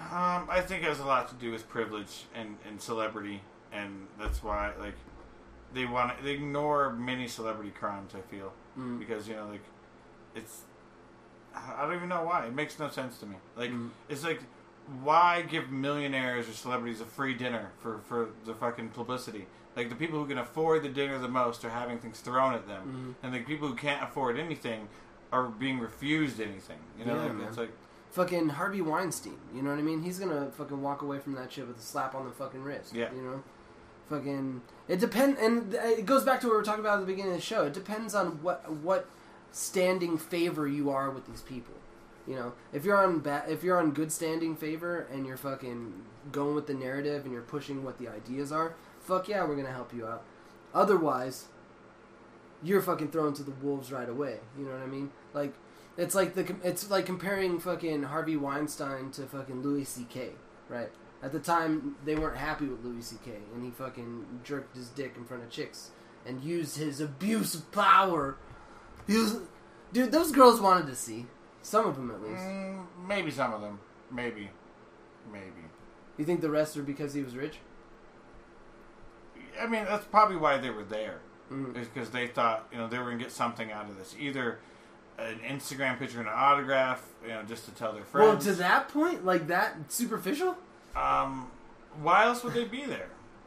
[SPEAKER 4] I think it has a lot to do with privilege and celebrity, and that's why, like, they ignore many celebrity crimes. I feel because like it's. I don't even know why. It makes no sense to me. Like it's like, why give millionaires or celebrities a free dinner for the fucking publicity? Like the people who can afford the dinner the most are having things thrown at them, and the people who can't afford anything are being refused anything. It's like
[SPEAKER 3] fucking Harvey Weinstein. You know what I mean? He's gonna fucking walk away from that shit with a slap on the fucking wrist.
[SPEAKER 4] Yeah.
[SPEAKER 3] Fucking. It depends, and it goes back to what we were talking about at the beginning of the show. It depends on what standing favor you are with these people. If you're on good standing favor and you're fucking going with the narrative and you're pushing what the ideas are, fuck yeah, we're gonna help you out. Otherwise, you're fucking thrown to the wolves right away. You know what I mean? Like, it's like comparing fucking Harvey Weinstein to fucking Louis C.K. Right? At the time, they weren't happy with Louis C.K. and he fucking jerked his dick in front of chicks and used his abuse of power. Dude, those girls wanted to see. Some of them, at least.
[SPEAKER 4] Maybe some of them. Maybe.
[SPEAKER 3] You think the rest are because he was rich?
[SPEAKER 4] I mean, that's probably why they were there. Is because they thought, they were going to get something out of this. Either an Instagram picture and an autograph, just to tell their friends.
[SPEAKER 3] Well, to that point? Like that superficial?
[SPEAKER 4] Why else would they be there?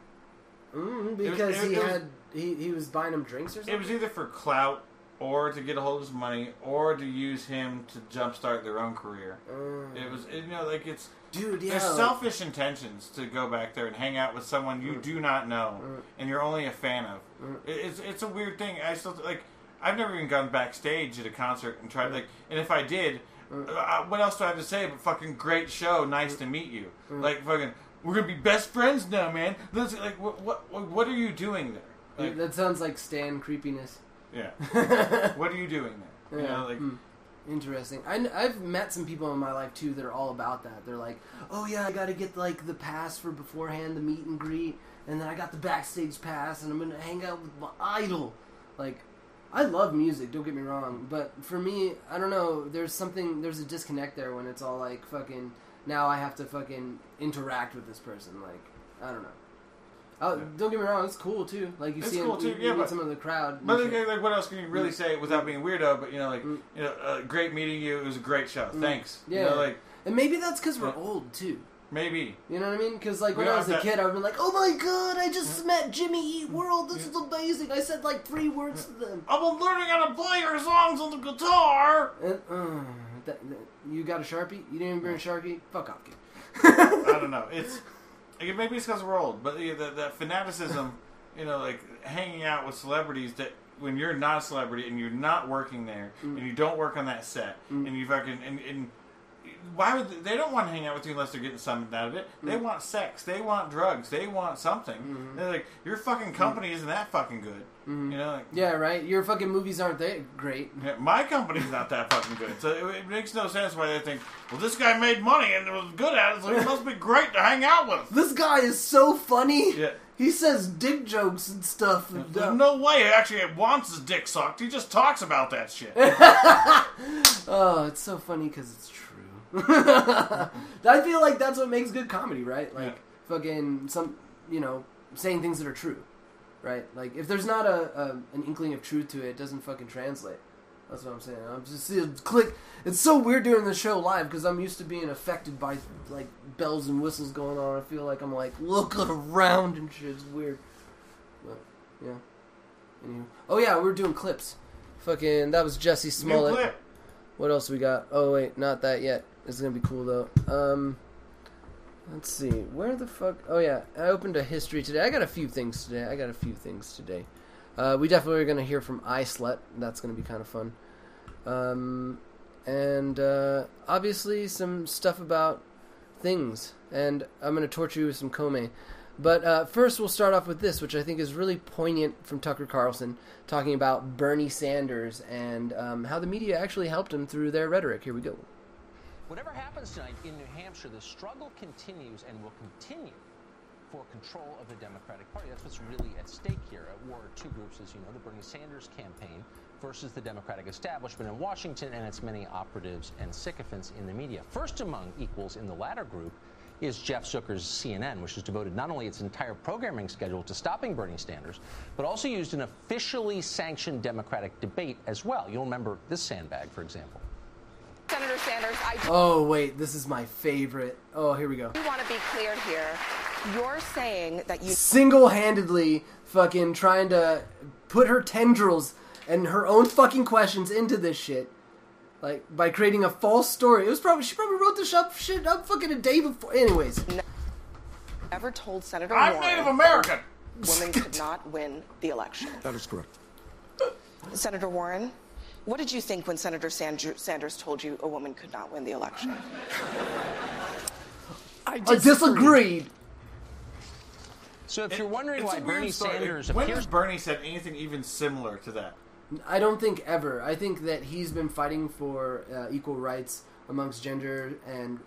[SPEAKER 3] Because he was buying them drinks or something?
[SPEAKER 4] It was either for clout, or to get a hold of his money, or to use him to jumpstart their own career. It was, it's...
[SPEAKER 3] Dude, yeah.
[SPEAKER 4] There's selfish intentions to go back there and hang out with someone you do not know, and you're only a fan of. It's a weird thing. I've never even gone backstage at a concert and tried, and if I did, what else do I have to say but fucking great show, nice to meet you. Like, fucking, we're gonna be best friends now, man. What are you doing there?
[SPEAKER 3] That sounds like Stan creepiness.
[SPEAKER 4] Yeah. What are you doing there?
[SPEAKER 3] Interesting. I've met some people in my life too that are all about that. They're like, oh yeah, I gotta get the pass for beforehand, the meet and greet, and then I got the backstage pass, and I'm gonna hang out with my idol. Like, I love music, don't get me wrong, but for me, I don't know, there's a disconnect there when it's all like fucking, now I have to fucking interact with this person. Like, I don't know. Don't get me wrong, it's cool too. Like you see, cool meet some of the crowd.
[SPEAKER 4] But what else can you really say without being weirdo? But great meeting you. It was a great show. Thanks.
[SPEAKER 3] Yeah. And maybe that's because we're old too.
[SPEAKER 4] Maybe.
[SPEAKER 3] You know what I mean? Because when I was a kid, I've been like, oh my god, I just met Jimmy Eat World. This is amazing. I said 3 words to them.
[SPEAKER 4] I've been learning how to play your songs on the guitar.
[SPEAKER 3] You got a Sharpie? You didn't even bring a Sharpie? Fuck off, kid.
[SPEAKER 4] I don't know. Maybe it's because we're old, but that fanaticism, hanging out with celebrities that when you're not a celebrity and you're not working there and you don't work on that set and you fucking and why would they don't want to hang out with you unless they're getting something out of it? They want sex, they want drugs, they want something. They're like, your fucking company isn't that fucking good.
[SPEAKER 3] Yeah, right. Your fucking movies aren't that great.
[SPEAKER 4] Yeah, my company's not that fucking good. So it makes no sense why they think, well, this guy made money and was good at it, so he must be great to hang out with.
[SPEAKER 3] This guy is so funny.
[SPEAKER 4] Yeah.
[SPEAKER 3] He says dick jokes and stuff.
[SPEAKER 4] There's no way he actually wants his dick sucked. He just talks about that shit.
[SPEAKER 3] Oh, it's so funny because it's true. I feel like that's what makes good comedy, right? Fucking saying things that are true, right? Like, if there's not an inkling of truth to it, it doesn't fucking translate. That's what I'm saying. I'm just click. It's so weird doing the show live because I'm used to being affected by bells and whistles going on. I feel like I'm looking around and shit. It's weird. But yeah. Anyway. Oh yeah, we're doing clips. Fucking that was Jesse Smollett.
[SPEAKER 4] New clip.
[SPEAKER 3] What else we got? Oh wait, not that yet. This is gonna be cool though. Let's see. Where the fuck? Oh yeah, I opened a history today. I got a few things today. We definitely are gonna hear from iSlut. That's gonna be kind of fun. And obviously some stuff about things. And I'm gonna torture you with some Kome. But first we'll start off with this, which I think is really poignant from Tucker Carlson, talking about Bernie Sanders and how the media actually helped him through their rhetoric. Here we go.
[SPEAKER 6] Whatever happens tonight in New Hampshire, the struggle continues and will continue for control of the Democratic Party. That's what's really at stake here. At war are two groups, as you know, the Bernie Sanders campaign versus the Democratic establishment in Washington and its many operatives and sycophants in the media. First among equals in the latter group is Jeff Zucker's CNN, which has devoted not only its entire programming schedule to stopping Bernie Sanders, but also used an officially sanctioned Democratic debate as well. You'll remember this sandbag, for example.
[SPEAKER 7] Senator Sanders,
[SPEAKER 3] Oh, wait, this is my favorite. Oh, here we go.
[SPEAKER 7] I want to be clear here. You're saying that you
[SPEAKER 3] Single-handedly fucking trying to put her tendrils and her own fucking questions into this shit. Like, by creating a false story. She probably wrote this shit up fucking a day before. Anyways.
[SPEAKER 7] never told Senator
[SPEAKER 4] I'm
[SPEAKER 7] Warren
[SPEAKER 4] Native American.
[SPEAKER 7] women could not win the election.
[SPEAKER 8] That is correct.
[SPEAKER 7] Senator Warren, what did you think when Senator Sanders told you a woman could not win the election?
[SPEAKER 3] I disagreed.
[SPEAKER 6] So if you're wondering
[SPEAKER 4] It's
[SPEAKER 6] why
[SPEAKER 4] a weird
[SPEAKER 6] Bernie
[SPEAKER 4] story.
[SPEAKER 6] Sanders
[SPEAKER 4] When
[SPEAKER 6] appears...
[SPEAKER 4] has Bernie said anything even similar to that?
[SPEAKER 3] I don't think ever. I think that he's been fighting for equal rights amongst gender and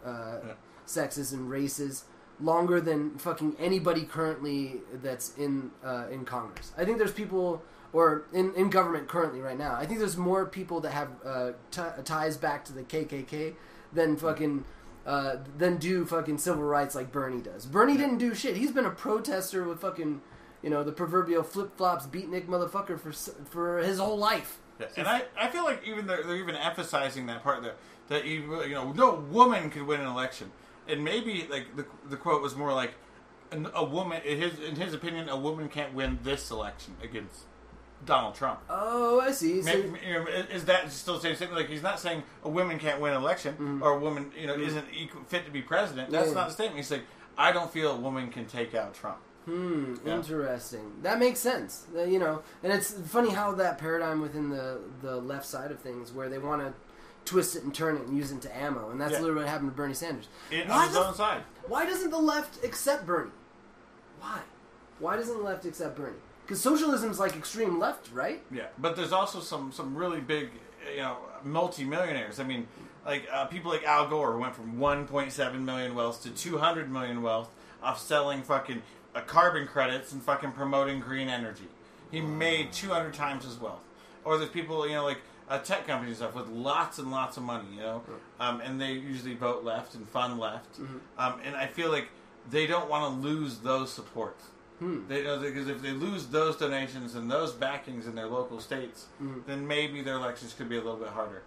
[SPEAKER 3] sexes and races longer than fucking anybody currently that's in Congress. I think there's people, or in government currently right now, I think there's more people that have ties back to the KKK than fucking... than do fucking civil rights like Bernie does. Bernie didn't do shit. He's been a protester with fucking... You know, the proverbial flip-flops beatnik motherfucker for his whole life.
[SPEAKER 4] Yeah. And I feel like even they're even emphasizing that part that you know no woman could win an election, and maybe like the quote was more like a woman in his opinion a woman can't win this election against Donald Trump.
[SPEAKER 3] Oh, I see. So,
[SPEAKER 4] Is that still saying something like he's not saying a woman can't win an election or a woman isn't fit to be president? That's not the statement. He's saying I don't feel a woman can take out Trump. Yeah.
[SPEAKER 3] Interesting. That makes sense. You know, and it's funny how that paradigm within the left side of things, where they want to twist it and turn it and use it into ammo, and that's literally what happened to Bernie Sanders.
[SPEAKER 4] On his own side.
[SPEAKER 3] Why doesn't the left accept Bernie? Why? Why doesn't the left accept Bernie? Because socialism's like extreme left, right?
[SPEAKER 4] Yeah, but there's also some really big, multi-millionaires. I mean, like people like Al Gore went from 1.7 million wealth to 200 million wealth off selling fucking carbon credits and fucking promoting green energy. He made 200 times his wealth. Or there's people, like tech companies and stuff with lots and lots of money, and they usually vote left and fund left. And I feel like they don't want to lose those supports. Because if they lose those donations and those backings in their local states, then maybe their elections could be a little bit harder.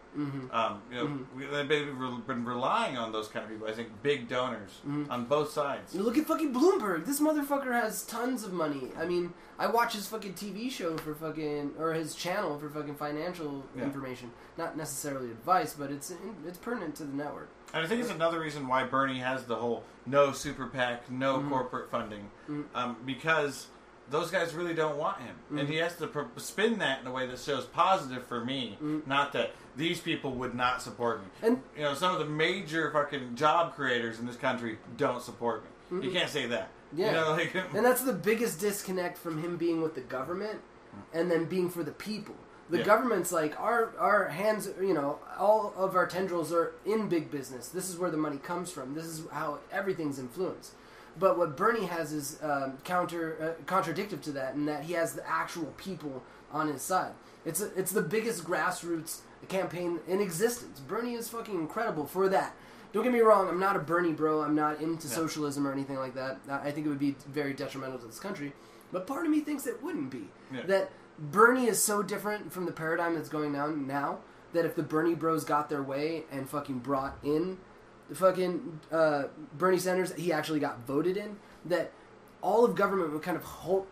[SPEAKER 4] They've been relying on those kind of people. I think big donors on both sides.
[SPEAKER 3] You look at fucking Bloomberg. This motherfucker has tons of money. I mean, I watch his fucking TV show for fucking, or his channel for fucking financial information. Not necessarily advice, but it's pertinent to the network.
[SPEAKER 4] And I think it's another reason why Bernie has the whole no super PAC, no corporate funding, because those guys really don't want him. And he has to spin that in a way that shows positive for me, not that these people would not support me. And some of the major fucking job creators in this country don't support me. You can't say that.
[SPEAKER 3] Yeah. And that's the biggest disconnect from him being with the government and then being for the people. The government's like, our hands, all of our tendrils are in big business. This is where the money comes from. This is how everything's influenced. But what Bernie has is contradictive to that, in that he has the actual people on his side. It's the biggest grassroots campaign in existence. Bernie is fucking incredible for that. Don't get me wrong, I'm not a Bernie bro. I'm not into socialism or anything like that. I think it would be very detrimental to this country. But part of me thinks it wouldn't be. Yeah. That Bernie is so different from the paradigm that's going on now that if the Bernie bros got their way and fucking brought in the fucking Bernie Sanders, he actually got voted in, that all of government would kind of halt,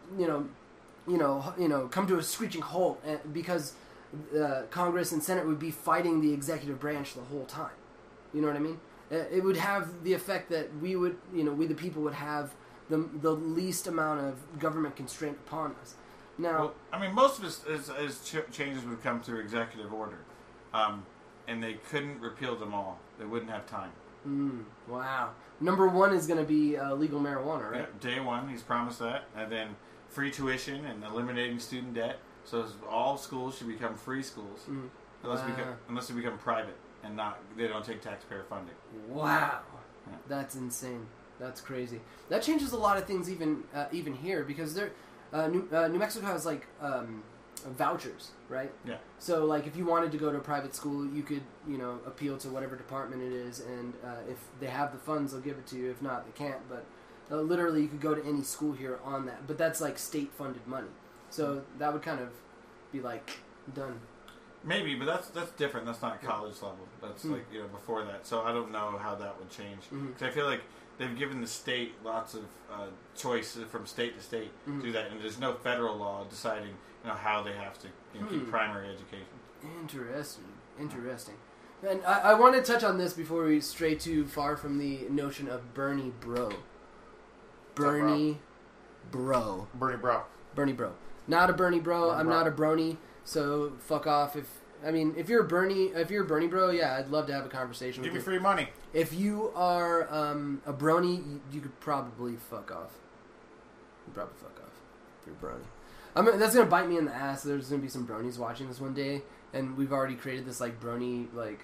[SPEAKER 3] come to a screeching halt, because Congress and Senate would be fighting the executive branch the whole time. You know what I mean? It would have the effect that we would, we the people would have the least amount of government constraint upon us. Now,
[SPEAKER 4] most of his changes would come through executive order, and they couldn't repeal them all. They wouldn't have time.
[SPEAKER 3] Wow. Number one is going to be legal marijuana, right?
[SPEAKER 4] Yeah, day one, he's promised that, and then free tuition and eliminating student debt. So all schools should become free schools, unless they become private and they don't take taxpayer funding.
[SPEAKER 3] Wow, that's insane. That's crazy. That changes a lot of things, even here, because New Mexico has vouchers, right?
[SPEAKER 4] Yeah.
[SPEAKER 3] So, like, if you wanted to go to a private school, you could, appeal to whatever department it is, and if they have the funds, they'll give it to you. If not, they can't. But literally, you could go to any school here on that. But that's, like, state-funded money. So that would kind of be, like, done.
[SPEAKER 4] Maybe, but that's different. That's not college level. That's, like, before that. So I don't know how that would change. Because I feel like they've given the state lots of choice from state to state to do that. And there's no federal law deciding how they have to keep primary education. Interesting. And I want to touch on this before we stray too far from the notion of Bernie Bro. Bernie Bro. Not a Bernie Bro. I'm not a brony. So fuck off. If you're a Bernie Bro, yeah, I'd love to have a conversation. Give
[SPEAKER 3] with
[SPEAKER 4] me free money.
[SPEAKER 3] If you are a brony, you could probably fuck off. If you're a brony. That's gonna bite me in the ass. There's gonna be some bronies watching this one day, and we've already created this like brony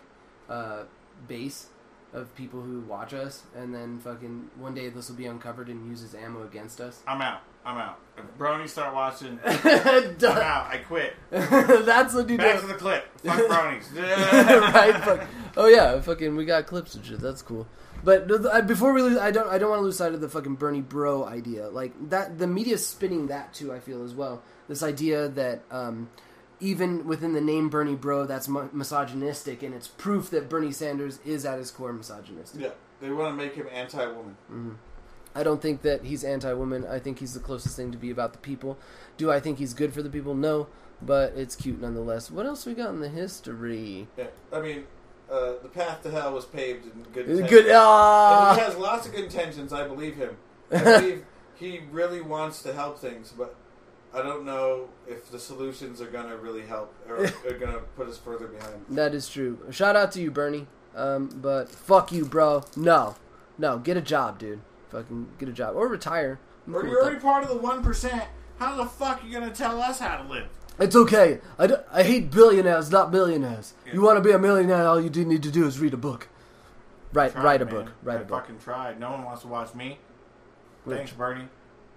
[SPEAKER 3] base of people who watch us, and then fucking one day this will be uncovered and used as ammo against us.
[SPEAKER 4] I'm out. If bronies start watching, I'm out. I quit.
[SPEAKER 3] That's what you do.
[SPEAKER 4] Back to the clip. Fuck bronies.
[SPEAKER 3] Right? Fuck. Oh yeah, fucking. We got clips and shit. That's cool. But before we lose, I don't want to lose sight of the fucking Bernie Bro idea. Like that, the media's spinning that too. I feel as well. This idea that even within the name Bernie Bro, that's misogynistic, and it's proof that Bernie Sanders is at his core misogynistic.
[SPEAKER 4] Yeah, they want to make him anti-woman.
[SPEAKER 3] Mm-hmm. I don't think that he's anti-woman. I think he's the closest thing to be about the people. Do I think he's good for the people? No, but it's cute nonetheless. What else we got in the history?
[SPEAKER 4] Yeah, the path to hell was paved in good
[SPEAKER 3] intentions.
[SPEAKER 4] And he has lots of good intentions. I believe him. I believe he really wants to help things, but I don't know if the solutions are going to really help or are going to put us further behind.
[SPEAKER 3] That is true. Shout out to you, Bernie. But fuck you, bro. No, get a job, dude. Fucking get a job or retire.
[SPEAKER 4] Or you're already part of the 1%. How the fuck are you going to tell us how to live?
[SPEAKER 3] It's okay. I hate billionaires, not billionaires. Yeah. You want to be a millionaire, all you need to do is read a book. Write a book.
[SPEAKER 4] I fucking tried. No one wants to watch me. Thanks, Bernie.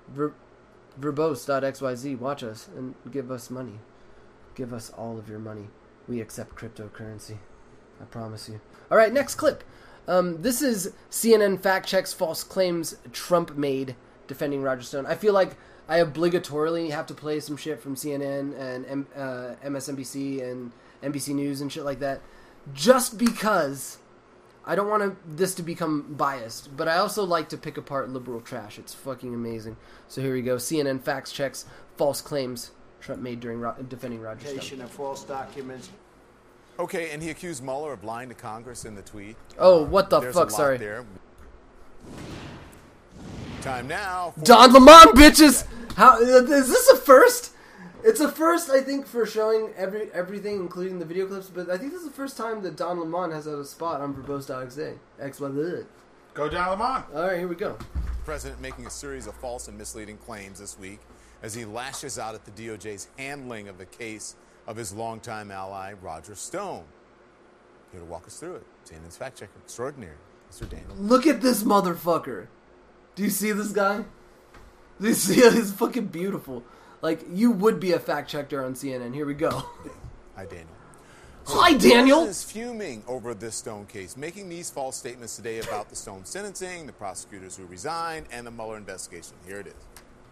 [SPEAKER 3] Verbose.xyz. Watch us and give us money. Give us all of your money. We accept cryptocurrency. I promise you. All right, next clip. This is CNN fact checks false claims Trump made defending Roger Stone. I feel like I obligatorily have to play some shit from CNN and MSNBC and NBC News and shit like that, just because I don't want this to become biased, but I also like to pick apart liberal trash. It's fucking amazing. So here we go. CNN fact checks false claims Trump made during defending Roger Stone.
[SPEAKER 8] Of false documents.
[SPEAKER 9] Okay, and he accused Mueller of lying to Congress in the tweet.
[SPEAKER 3] Oh, what the fuck? Sorry.
[SPEAKER 9] There. Time now.
[SPEAKER 3] Don Lemon, bitches. How is this a first? It's a first, I think, for showing everything, including the video clips. But I think this is the first time that Don Lemon has had a spot on Verbose.xyz.
[SPEAKER 4] Go Don Lemon.
[SPEAKER 3] All right, here we go.
[SPEAKER 9] The president making a series of false and misleading claims this week as he lashes out at the DOJ's handling of the case of his longtime ally, Roger Stone. Here to walk us through it, CNN's fact checker extraordinary, Mr. Daniel.
[SPEAKER 3] Look at this motherfucker. Do you see this guy? Do you see it? He's fucking beautiful. Like, you would be a fact checker on CNN. Here we go.
[SPEAKER 9] Hi, Daniel.
[SPEAKER 3] Hi, Daniel.
[SPEAKER 9] The president is fuming over this Stone case, making these false statements today about the Stone sentencing, the prosecutors who resigned, and the Mueller investigation. Here it is.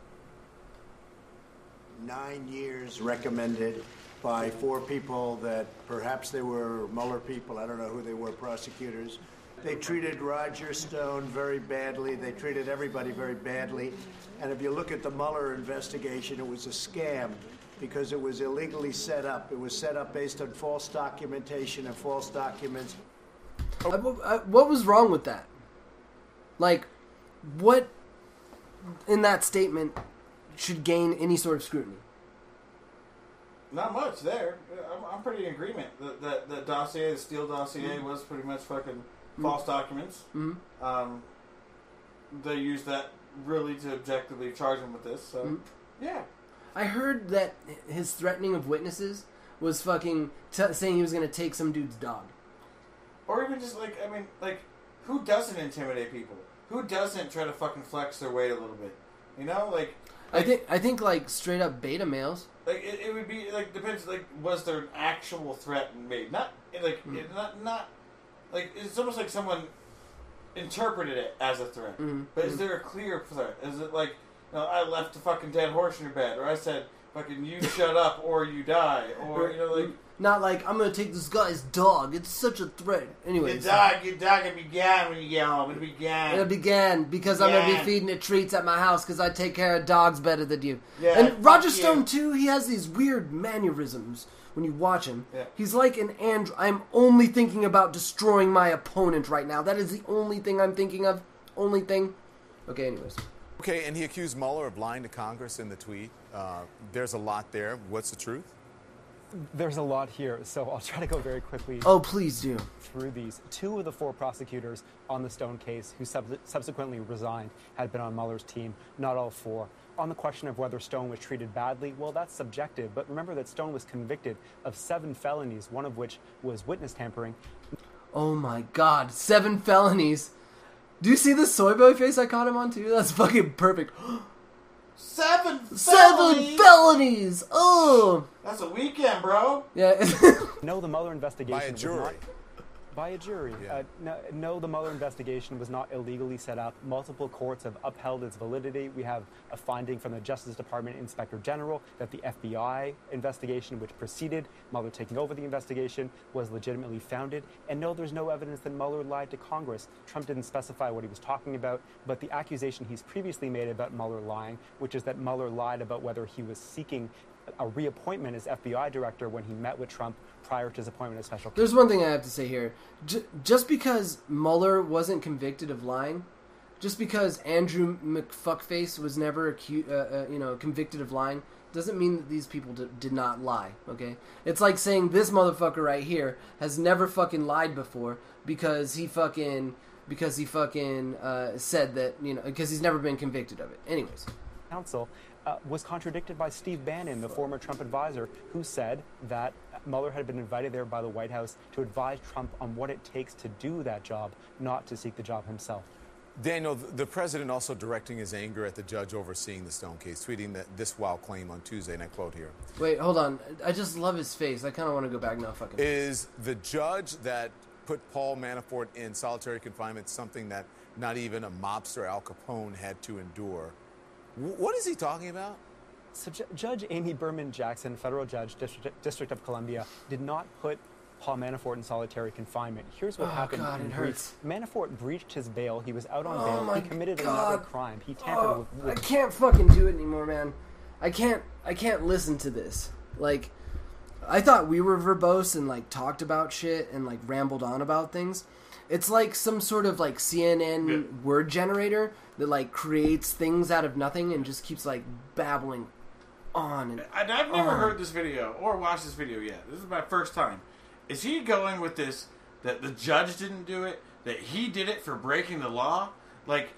[SPEAKER 8] 9 years recommended by 4 people that perhaps they were Mueller people. I don't know who they were, prosecutors. They treated Roger Stone very badly. They treated everybody very badly. And if you look at the Mueller investigation, it was a scam because it was illegally set up. It was set up based on false documentation and false documents.
[SPEAKER 3] What was wrong with that? Like, what in that statement should gain any sort of scrutiny?
[SPEAKER 4] Not much there. I'm pretty in agreement. The dossier, the Steele dossier, was pretty much fucking false documents. Mm-hmm. They used that really to objectively charge him with this. So, yeah.
[SPEAKER 3] I heard that his threatening of witnesses was fucking saying he was going to take some dude's dog.
[SPEAKER 4] Or even just who doesn't intimidate people? Who doesn't try to fucking flex their weight a little bit? You know,
[SPEAKER 3] I think like straight up beta males.
[SPEAKER 4] Like it would be like depends. Like was there an actual threat made? Not like not like it's almost like someone interpreted it as a threat. But is there a clear threat? Is it like I left a fucking dead horse in your bed, or I said fucking you shut up or you die, or like.
[SPEAKER 3] Not like, I'm going to take this guy's dog. It's such a threat. Anyways.
[SPEAKER 4] Your dog, it began when you get home. It began.
[SPEAKER 3] It began because I'm going to be feeding it treats at my house because I take care of dogs better than you.
[SPEAKER 4] Yeah,
[SPEAKER 3] and Roger Stone, too, he has these weird mannerisms when you watch him.
[SPEAKER 4] Yeah.
[SPEAKER 3] He's like an android. I'm only thinking about destroying my opponent right now. That is the only thing I'm thinking of. Only thing. Okay, anyways.
[SPEAKER 9] Okay, and he accused Mueller of lying to Congress in the tweet. There's a lot there. What's the truth?
[SPEAKER 10] There's a lot here, so I'll try to go very quickly.
[SPEAKER 3] Oh, please do.
[SPEAKER 10] Through these. 2 of the 4 prosecutors on the Stone case who subsequently resigned had been on Mueller's team, not all 4. On the question of whether Stone was treated badly, well, that's subjective, but remember that Stone was convicted of 7 felonies, one of which was witness tampering.
[SPEAKER 3] Oh my god, 7 felonies. Do you see the soy boy face I caught him on, too? That's fucking perfect.
[SPEAKER 4] 7
[SPEAKER 3] felonies! Oh!
[SPEAKER 4] That's a weekend, bro.
[SPEAKER 3] Yeah.
[SPEAKER 10] No, the Mueller investigation
[SPEAKER 9] by a jury.
[SPEAKER 10] Was not, by a jury.
[SPEAKER 9] Yeah.
[SPEAKER 10] No, the Mueller investigation was not illegally set up. Multiple courts have upheld its validity. We have a finding from the Justice Department Inspector General that the FBI investigation, which preceded Mueller taking over the investigation, was legitimately founded. And no, there's no evidence that Mueller lied to Congress. Trump didn't specify what he was talking about, but the accusation he's previously made about Mueller lying, which is that Mueller lied about whether he was seeking a reappointment as FBI director when he met with Trump prior to his appointment as special counsel.
[SPEAKER 3] There's one thing I have to say here. Just because Mueller wasn't convicted of lying, just because Andrew McFuckface was never convicted of lying, doesn't mean that these people did not lie, okay? It's like saying this motherfucker right here has never fucking lied before because he fucking said that, because he's never been convicted of it. Anyways.
[SPEAKER 10] Counsel was contradicted by Steve Bannon, the former Trump advisor, who said that Mueller had been invited there by the White House to advise Trump on what it takes to do that job, not to seek the job himself.
[SPEAKER 9] Daniel, the president also directing his anger at the judge overseeing the Stone case, tweeting this wild claim on Tuesday, and I quote here.
[SPEAKER 3] Wait, hold on. I just love his face. I kind of want to go back now. Fucking.
[SPEAKER 9] Is the judge that put Paul Manafort in solitary confinement something that not even a mobster Al Capone had to endure? What is he talking about?
[SPEAKER 10] So Judge Amy Berman Jackson, federal judge, District of Columbia, did not put Paul Manafort in solitary confinement. Here's what happened.
[SPEAKER 3] God, it hurts.
[SPEAKER 10] Manafort breached his bail. He was out on bail. He committed another crime. He tampered with...
[SPEAKER 3] I can't fucking do it anymore, man. I can't listen to this. Like, I thought we were verbose and, like, talked about shit and, like, rambled on about things. It's like some sort of, like, CNN word generator that, like, creates things out of nothing and just keeps, like, babbling on and
[SPEAKER 4] I've never heard this video or watched this video yet. This is my first time. Is he going with this, that the judge didn't do it, that he did it for breaking the law? Like,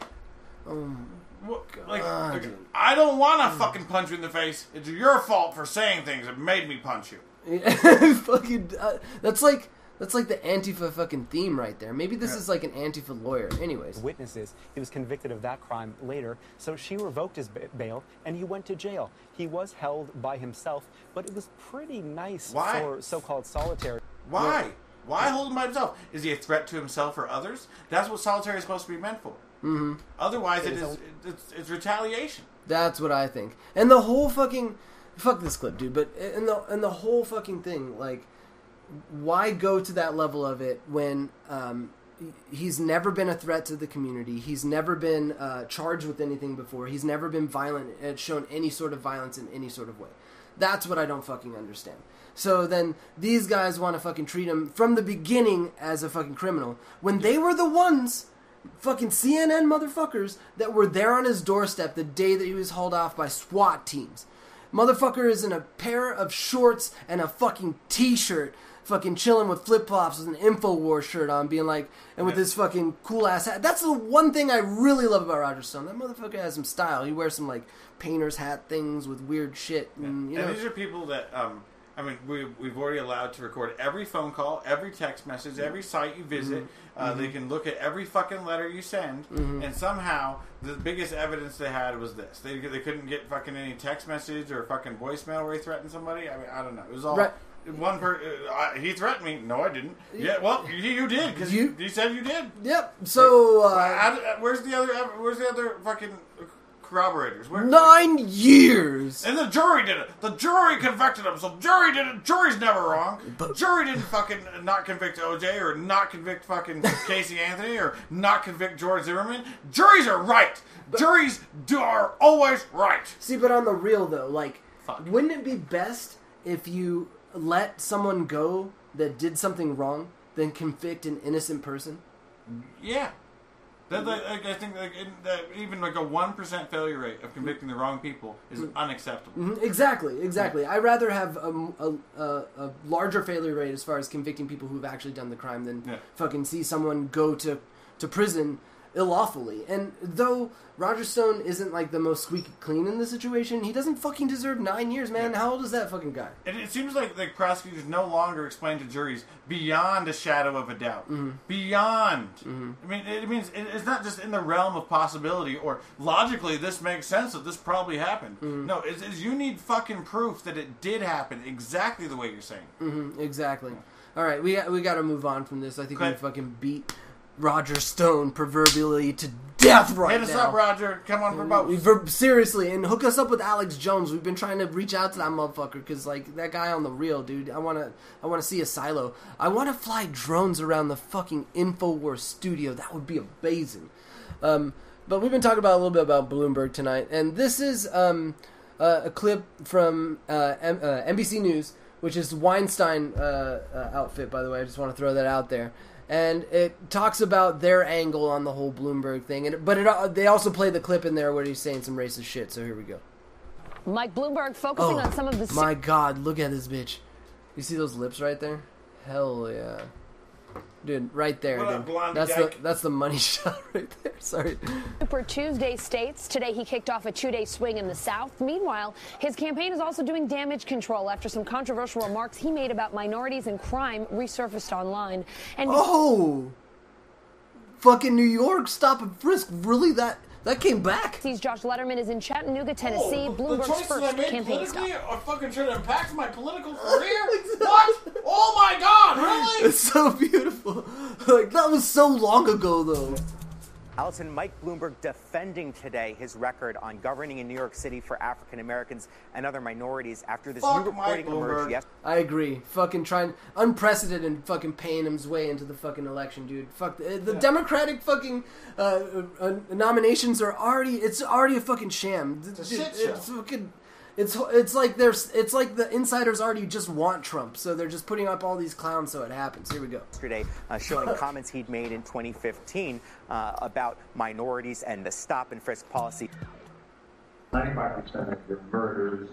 [SPEAKER 4] I don't want to fucking punch you in the face. It's your fault for saying things that made me punch you.
[SPEAKER 3] Fucking, that's like the Antifa fucking theme right there. Maybe this is like an Antifa lawyer. Anyways.
[SPEAKER 10] Witnesses. He was convicted of that crime later, so she revoked his bail, and he went to jail. He was held by himself, but it was pretty nice for so-called solitary.
[SPEAKER 4] Why? Yeah. Why hold him by himself? Is he a threat to himself or others? That's what solitary is supposed to be meant for.
[SPEAKER 3] Mm-hmm.
[SPEAKER 4] Otherwise, it's retaliation.
[SPEAKER 3] That's what I think. And the whole fucking... Fuck this clip, dude. But and the whole fucking thing, like... Why go to that level of it when he's never been a threat to the community? He's never been charged with anything before. He's never been violent, shown any sort of violence in any sort of way. That's what I don't fucking understand. So then these guys want to fucking treat him from the beginning as a fucking criminal when they were the ones, fucking CNN motherfuckers, that were there on his doorstep the day that he was hauled off by SWAT teams. Motherfucker is in a pair of shorts and a fucking t-shirt, fucking chilling with flip-flops with an InfoWars shirt on, being like, and with his fucking cool-ass hat. That's the one thing I really love about Roger Stone. That motherfucker has some style. He wears some, like, painter's hat things with weird shit. And,
[SPEAKER 4] and these are people that, I mean, we've already allowed to record every phone call, every text message, every site you visit. They can look at every fucking letter you send, and somehow the biggest evidence they had was this. They couldn't get fucking any text message or fucking voicemail where he threatened somebody. I mean, I don't know. It was all... Right. He threatened me. No, I didn't. Yeah, well, you did because you said you did.
[SPEAKER 3] Yep. So
[SPEAKER 4] where's the other fucking corroborators?
[SPEAKER 3] 9 years.
[SPEAKER 4] And the jury did it. The jury convicted him. So jury did it. Jury's never wrong. But jury didn't fucking not convict OJ or not convict fucking Casey Anthony or not convict George Zimmerman. Juries are right. Juries are always right.
[SPEAKER 3] See, but on the real though, like, wouldn't it be best if you let someone go that did something wrong than convict an innocent person?
[SPEAKER 4] Yeah. I think that even like a 1% failure rate of convicting the wrong people is unacceptable.
[SPEAKER 3] Exactly. I'd rather have a larger failure rate as far as convicting people who've actually done the crime than fucking see someone go to prison illawfully. And though Roger Stone isn't like the most squeaky clean in this situation, he doesn't fucking deserve 9 years, man. How old is that fucking guy?
[SPEAKER 4] And it seems like prosecutors no longer explain to juries beyond a shadow of a doubt. Beyond. I mean, it means it's not just in the realm of possibility or logically this makes sense that this probably happened. No, it's you need fucking proof that it did happen exactly the way you're saying.
[SPEAKER 3] Exactly. All right, we got to move on from this. I think we fucking beat Roger Stone proverbially to death right now.
[SPEAKER 4] Hit us up, Roger. Come on for both.
[SPEAKER 3] Seriously, and hook us up with Alex Jones. We've been trying to reach out to that motherfucker because, like, that guy on the real, dude. I want to see a silo. I want to fly drones around the fucking InfoWars studio. That would be amazing. But we've been talking about a little bit about Bloomberg tonight, and this is a clip from NBC News, which is Weinstein outfit, by the way. I just want to throw that out there. And it talks about their angle on the whole Bloomberg thing. But they also play the clip in there where he's saying some racist shit. So here we go.
[SPEAKER 11] Mike Bloomberg focusing on some of the...
[SPEAKER 3] My God, look at this bitch. You see those lips right there? Hell yeah. Dude, right there, dude. That's the money shot right there. Sorry.
[SPEAKER 11] Super Tuesday states today he kicked off a 2-day swing in the South. Meanwhile, his campaign is also doing damage control after some controversial remarks he made about minorities and crime resurfaced online. And
[SPEAKER 3] fucking New York stop and frisk. Really? That came back?
[SPEAKER 11] Josh Letterman is in Chattanooga, Tennessee. Bloomberg's first campaign stop.
[SPEAKER 4] Are fucking trying to impact my political career? What? Oh my God! Really?
[SPEAKER 3] It's so beautiful. Like, that was so long ago, though.
[SPEAKER 12] Allison, Mike Bloomberg defending today his record on governing in New York City for African Americans and other minorities after this new reporting emerged yesterday.
[SPEAKER 3] I agree. Fucking trying unprecedented and fucking paying his way into the fucking election, dude. Fuck the Democratic fucking nominations are already. It's already a fucking sham.
[SPEAKER 4] It's a shit show.
[SPEAKER 3] It's fucking. It's like the insiders already just want Trump, so they're just putting up all these clowns so it happens. Here we go.
[SPEAKER 12] Yesterday, showing comments he'd made in 2015 about minorities and the stop and frisk policy.
[SPEAKER 13] 95% of your murderers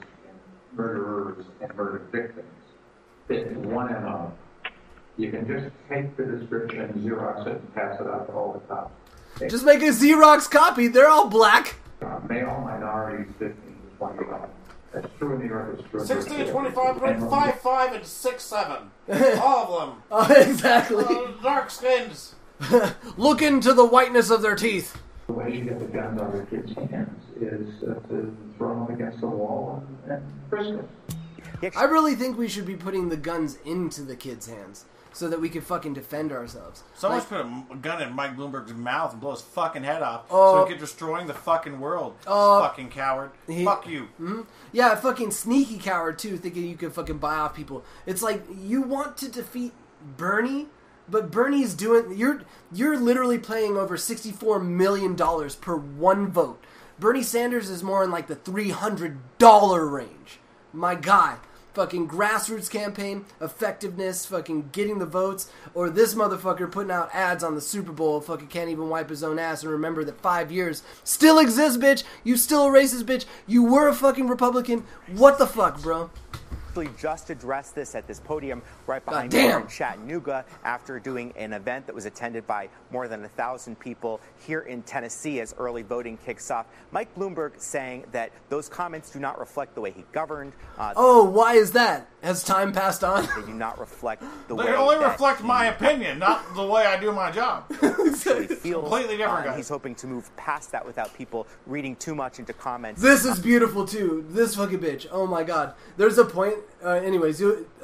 [SPEAKER 13] and murder victims fit in one MO. You can just take the description, Xerox it, and pass it out to all the cops.
[SPEAKER 3] Just make a Xerox copy. They're all black.
[SPEAKER 13] Male minorities, 15 to 25. That's true in New York. It's true in
[SPEAKER 4] 16, 25, 5'5", and 6'7". All of them.
[SPEAKER 3] Exactly.
[SPEAKER 4] Dark skins.
[SPEAKER 3] Look into the whiteness of their teeth.
[SPEAKER 13] The way you get the guns out of the kids' hands is to throw them against the wall and frisk them.
[SPEAKER 3] I really think we should be putting the guns into the kids' hands so that we can fucking defend ourselves.
[SPEAKER 4] Someone's put a gun in Mike Bloomberg's mouth and blow his fucking head off so he could destroying the fucking world. Fucking coward. Fuck you.
[SPEAKER 3] Mm-hmm. Yeah, fucking sneaky coward too, thinking you could fucking buy off people. It's like you want to defeat Bernie, but Bernie's doing... You're literally paying over $64 million per one vote. Bernie Sanders is more in like the $300 range. My guy. Fucking grassroots campaign, effectiveness, fucking getting the votes, or this motherfucker putting out ads on the Super Bowl, fucking can't even wipe his own ass and remember that 5 years still exists, bitch. You still a racist, bitch. You were a fucking Republican. What the fuck, bro?
[SPEAKER 12] Just addressed this at this podium right behind me in Chattanooga after doing an event that was attended by more than 1,000 people here in Tennessee as early voting kicks off. Mike Bloomberg saying that those comments do not reflect the way he governed.
[SPEAKER 3] Why is that? Has time passed on?
[SPEAKER 12] They do not reflect the way
[SPEAKER 4] They only
[SPEAKER 12] that
[SPEAKER 4] reflect my opinion, not the way I do my job.
[SPEAKER 12] actually feels.
[SPEAKER 4] Completely different, guys.
[SPEAKER 12] He's hoping to move past that without people reading too much into comments.
[SPEAKER 3] This is beautiful too. This fucking bitch. Oh my god. There's a point. Anyways,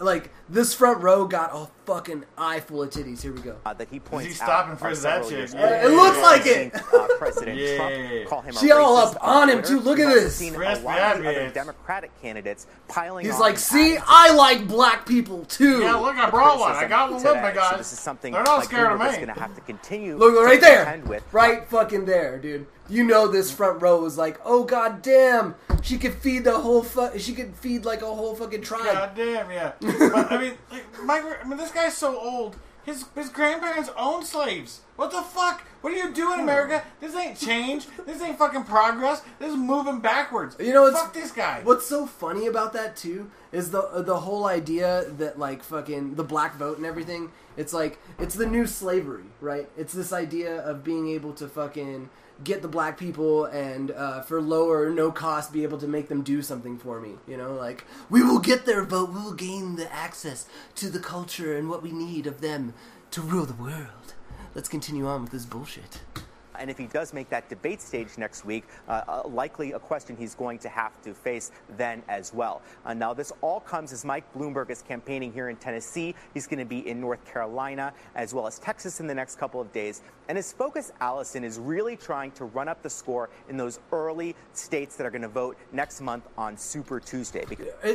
[SPEAKER 3] this front row got a fucking eye full of titties. Here we go.
[SPEAKER 12] That he points
[SPEAKER 4] Is he stopping
[SPEAKER 12] out
[SPEAKER 4] for
[SPEAKER 12] are
[SPEAKER 4] that
[SPEAKER 12] several
[SPEAKER 4] chick?
[SPEAKER 12] years
[SPEAKER 4] Yeah.
[SPEAKER 3] It looks like it.
[SPEAKER 12] President Trump call him
[SPEAKER 3] She
[SPEAKER 12] a
[SPEAKER 3] all
[SPEAKER 12] racist
[SPEAKER 3] up on him,
[SPEAKER 12] Twitter.
[SPEAKER 3] too. Look at
[SPEAKER 12] We've
[SPEAKER 3] this.
[SPEAKER 12] Seen a
[SPEAKER 4] Rest
[SPEAKER 12] lot
[SPEAKER 4] that
[SPEAKER 12] of the other
[SPEAKER 4] bitch.
[SPEAKER 12] Democratic candidates piling
[SPEAKER 3] He's
[SPEAKER 12] on.
[SPEAKER 3] like, see, I like black people too.
[SPEAKER 4] Yeah, look, I brought one. I got one with
[SPEAKER 12] today.
[SPEAKER 4] me, guys.
[SPEAKER 12] So this is something
[SPEAKER 4] They're not
[SPEAKER 12] like
[SPEAKER 4] scared of
[SPEAKER 12] Bloomberg is
[SPEAKER 4] me.
[SPEAKER 12] going to have to continue.
[SPEAKER 3] Look
[SPEAKER 12] to
[SPEAKER 3] right there,
[SPEAKER 12] contend with.
[SPEAKER 3] right fucking there, dude. You know this front row was like, oh god damn, she could feed the whole she could feed like a whole fucking tribe.
[SPEAKER 4] God damn, yeah. But, I mean, this guy's so old. His grandparents owned slaves. What the fuck? What are you doing, America? This ain't change. This ain't fucking progress. This is moving backwards.
[SPEAKER 3] You know,
[SPEAKER 4] fuck this guy.
[SPEAKER 3] What's so funny about that too is the whole idea that like fucking the black vote and everything. It's like it's the new slavery, right? It's this idea of being able to fucking get the black people and for low or no cost be able to make them do something for me. You know, like we will get their vote. We will gain the access to the culture and what we need of them to rule the world. Let's continue on with this bullshit.
[SPEAKER 12] And if he does make that debate stage next week, likely a question he's going to have to face then as well. Now, this all comes as Mike Bloomberg is campaigning here in Tennessee. He's going to be in North Carolina as well as Texas in the next couple of days. And his focus, Allison, is really trying to run up the score in those early states that are going to vote next month on Super Tuesday.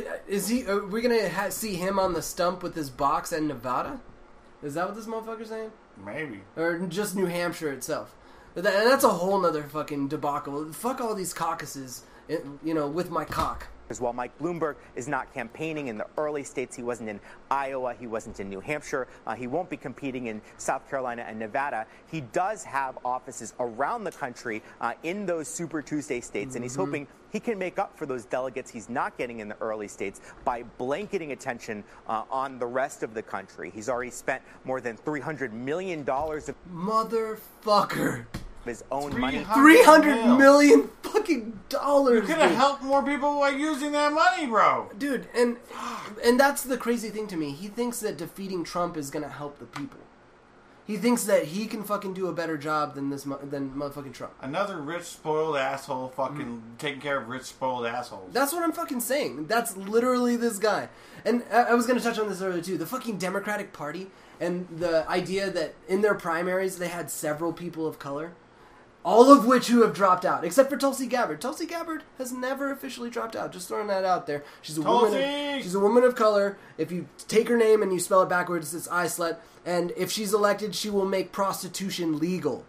[SPEAKER 3] Is he? Are we going to see him on the stump with his box in Nevada? Is that what this motherfucker's saying?
[SPEAKER 4] Maybe.
[SPEAKER 3] Or just New Hampshire itself? And that's a whole nother fucking debacle. Fuck all these caucuses, you know, with my cock.
[SPEAKER 12] As while Mike Bloomberg is not campaigning in the early states, he wasn't in Iowa, he wasn't in New Hampshire, he won't be competing in South Carolina and Nevada. He does have offices around the country in those Super Tuesday states, and he's hoping he can make up for those delegates he's not getting in the early states by blanketing attention on the rest of the country. He's already spent more than $300 million of
[SPEAKER 3] motherfucker.
[SPEAKER 12] His own money.
[SPEAKER 3] $300 million fucking dollars.
[SPEAKER 4] You could have helped more people by using that money, bro.
[SPEAKER 3] Dude, and that's the crazy thing to me. He thinks that defeating Trump is gonna help the people. He thinks that he can fucking do a better job than motherfucking Trump.
[SPEAKER 4] Another rich, spoiled asshole fucking taking care of rich, spoiled assholes.
[SPEAKER 3] That's what I'm fucking saying. That's literally this guy. And I was going to touch on this earlier, too. The fucking Democratic Party and the idea that in their primaries they had several people of color, all of which who have dropped out, except for Tulsi Gabbard. Tulsi Gabbard has never officially dropped out. Just throwing that out there. She's a woman of color. If you take her name and you spell it backwards, it's Islet. And if she's elected, she will make prostitution legal.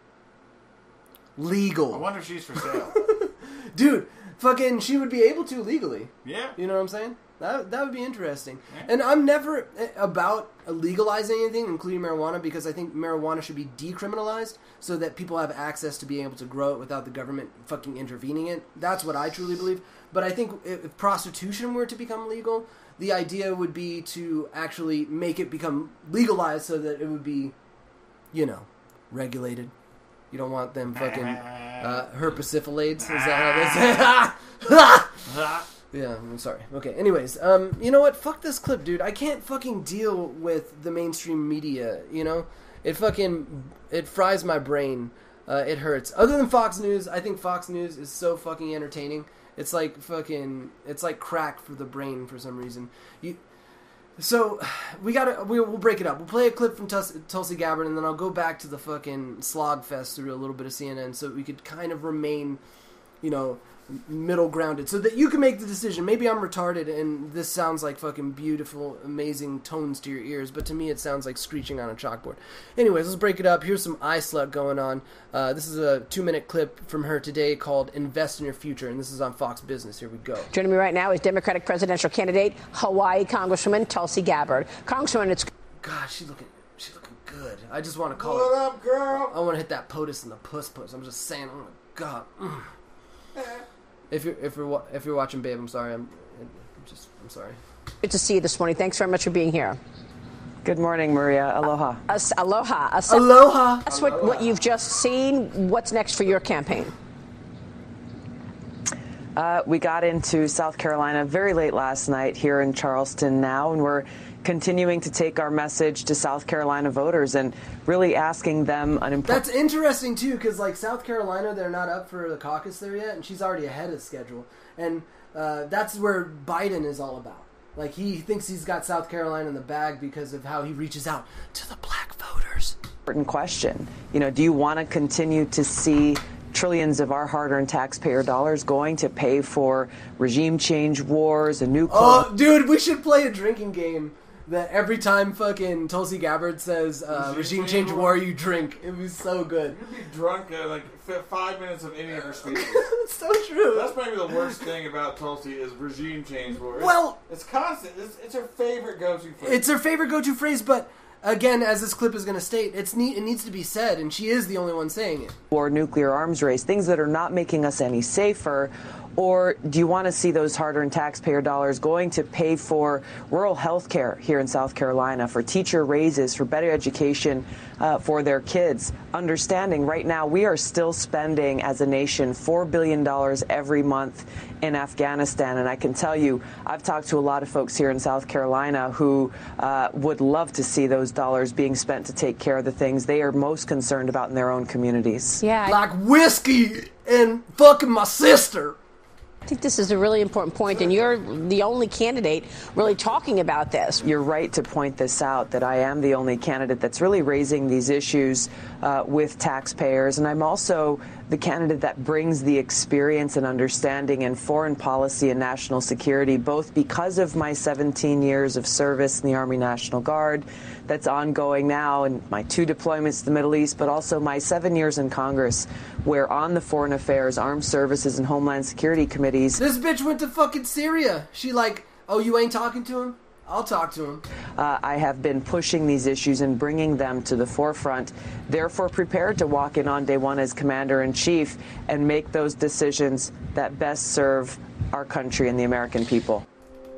[SPEAKER 3] Legal.
[SPEAKER 4] I wonder if she's for sale.
[SPEAKER 3] Dude, fucking, she would be able to legally.
[SPEAKER 4] Yeah.
[SPEAKER 3] You know what I'm saying? That would be interesting. Yeah. And I'm never about legalizing anything, including marijuana, because I think marijuana should be decriminalized so that people have access to being able to grow it without the government fucking intervening it. That's what I truly believe. But I think if prostitution were to become legal, the idea would be to actually make it become legalized so that it would be, you know, regulated. You don't want them fucking herpesifilades. Is that how they say? Yeah, I'm sorry. Okay, anyways, you know what? Fuck this clip, dude. I can't fucking deal with the mainstream media, you know? It fries my brain. It hurts. Other than Fox News, I think Fox News is so fucking entertaining. It's like crack for the brain for some reason. So, we'll break it up. We'll play a clip from Tulsi Gabbard, and then I'll go back to the fucking slog fest through a little bit of CNN so we could kind of remain, you know, middle grounded so that you can make the decision. Maybe I'm retarded and this sounds like fucking beautiful, amazing tones to your ears, but to me it sounds like screeching on a chalkboard. Anyways, let's break it up. Here's some iSlut going on. This is a 2-minute clip from her today called Invest in Your Future, and this is on Fox Business. Here we go.
[SPEAKER 14] Joining me right now is Democratic presidential candidate, Hawaii Congresswoman Tulsi Gabbard. Congresswoman, it's...
[SPEAKER 3] God, she's looking good. I just want to call
[SPEAKER 4] What up, girl?
[SPEAKER 3] I want to hit that POTUS in the puss. I'm just saying, oh my God. If you're watching, babe, I'm sorry. I'm sorry.
[SPEAKER 14] Good to see you this morning. Thanks very much for being here.
[SPEAKER 15] Good morning, Maria. Aloha.
[SPEAKER 14] Aloha.
[SPEAKER 3] Aloha.
[SPEAKER 14] That's what you've just seen. What's next for your campaign?
[SPEAKER 15] We got into South Carolina very late last night here in Charleston now, and we're continuing to take our message to South Carolina voters and really asking them an important...
[SPEAKER 3] That's interesting, too, because, like, South Carolina, they're not up for the caucus there yet, and she's already ahead of schedule. And that's where Biden is all about. Like, he thinks he's got South Carolina in the bag because of how he reaches out to the black voters.
[SPEAKER 15] Important question. You know, do you want to continue to see trillions of our hard-earned taxpayer dollars going to pay for regime change wars, a new...
[SPEAKER 3] Oh, dude, we should play a drinking game that every time fucking Tulsi Gabbard says regime change war, you drink. It was so good.
[SPEAKER 4] You'd be drunk at like 5 minutes of any of her speeches.
[SPEAKER 3] It's so true.
[SPEAKER 4] That's maybe the worst thing about Tulsi is regime change war.
[SPEAKER 3] Well,
[SPEAKER 4] it's constant. It's her favorite go-to phrase.
[SPEAKER 3] It's her favorite go-to phrase, but again, as this clip is going to state, it needs to be said, and she is the only one saying it.
[SPEAKER 15] Or nuclear arms race, things that are not making us any safer. Or do you want to see those hard-earned taxpayer dollars going to pay for rural health care here in South Carolina, for teacher raises, for better education for their kids? Understanding right now we are still spending as a nation $4 billion every month in Afghanistan. And I can tell you, I've talked to a lot of folks here in South Carolina who would love to see those dollars being spent to take care of the things they are most concerned about in their own communities.
[SPEAKER 3] Yeah, like whiskey and fucking my sister.
[SPEAKER 14] I think this is a really important point, and you're the only candidate really talking about this.
[SPEAKER 15] You're right to point this out, that I am the only candidate that's really raising these issues with taxpayers, and I'm also the candidate that brings the experience and understanding in foreign policy and national security, both because of my 17 years of service in the Army National Guard that's ongoing now, and my 2 deployments to the Middle East, but also my 7 years in Congress, where on the Foreign Affairs, Armed Services, and Homeland Security committees...
[SPEAKER 3] This bitch went to fucking Syria. She like, oh, you ain't talking to him? I'll talk to him.
[SPEAKER 15] I have been pushing these issues and bringing them to the forefront, therefore prepared to walk in on day one as Commander-in-Chief and make those decisions that best serve our country and the American people.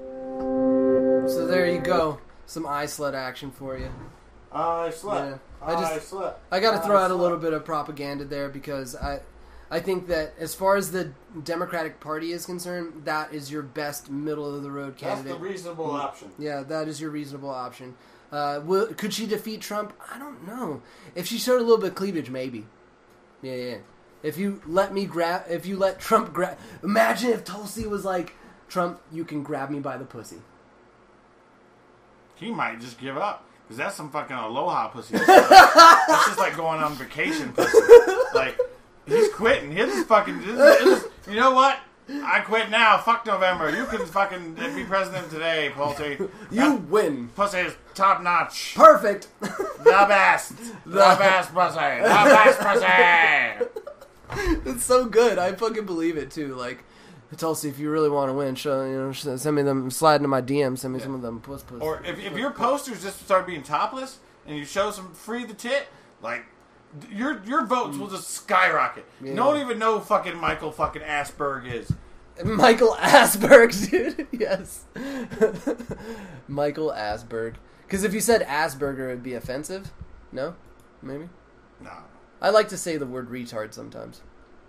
[SPEAKER 3] So there you go. Some I-Slut action for you.
[SPEAKER 4] I-Slut.
[SPEAKER 3] Yeah. I got to throw out a little bit of propaganda there because I think that as far as the Democratic Party is concerned, that is your best middle-of-the-road candidate.
[SPEAKER 4] That's the reasonable option.
[SPEAKER 3] Yeah, that is your reasonable option. Could she defeat Trump? I don't know. If she showed a little bit of cleavage, maybe. Yeah. If you let Trump grab... Imagine if Tulsi was like, Trump, you can grab me by the pussy.
[SPEAKER 4] He might just give up. Because that's some fucking aloha pussy. That's just like going on vacation pussy. Like... He's quitting. He'll just fucking... you know what? I quit now. Fuck November. You can fucking be president today, Pussy.
[SPEAKER 3] You win.
[SPEAKER 4] Pussy is top notch.
[SPEAKER 3] Perfect.
[SPEAKER 4] The best. The best pussy. The best pussy.
[SPEAKER 3] It's so good. I fucking believe it, too. Like, Tulsi, if you really want to win, send me them, slide into my DM, send me some of them puss.
[SPEAKER 4] Or if your posters just start being topless and you show some free the tit, like... Your votes will just skyrocket.
[SPEAKER 3] Yeah.
[SPEAKER 4] No one even know fucking Michael fucking Asperg is.
[SPEAKER 3] Michael Asperg, dude. Yes. Michael Asperg. Because if you said Asperger, it'd be offensive. No? Maybe?
[SPEAKER 4] No.
[SPEAKER 3] I like to say the word retard sometimes.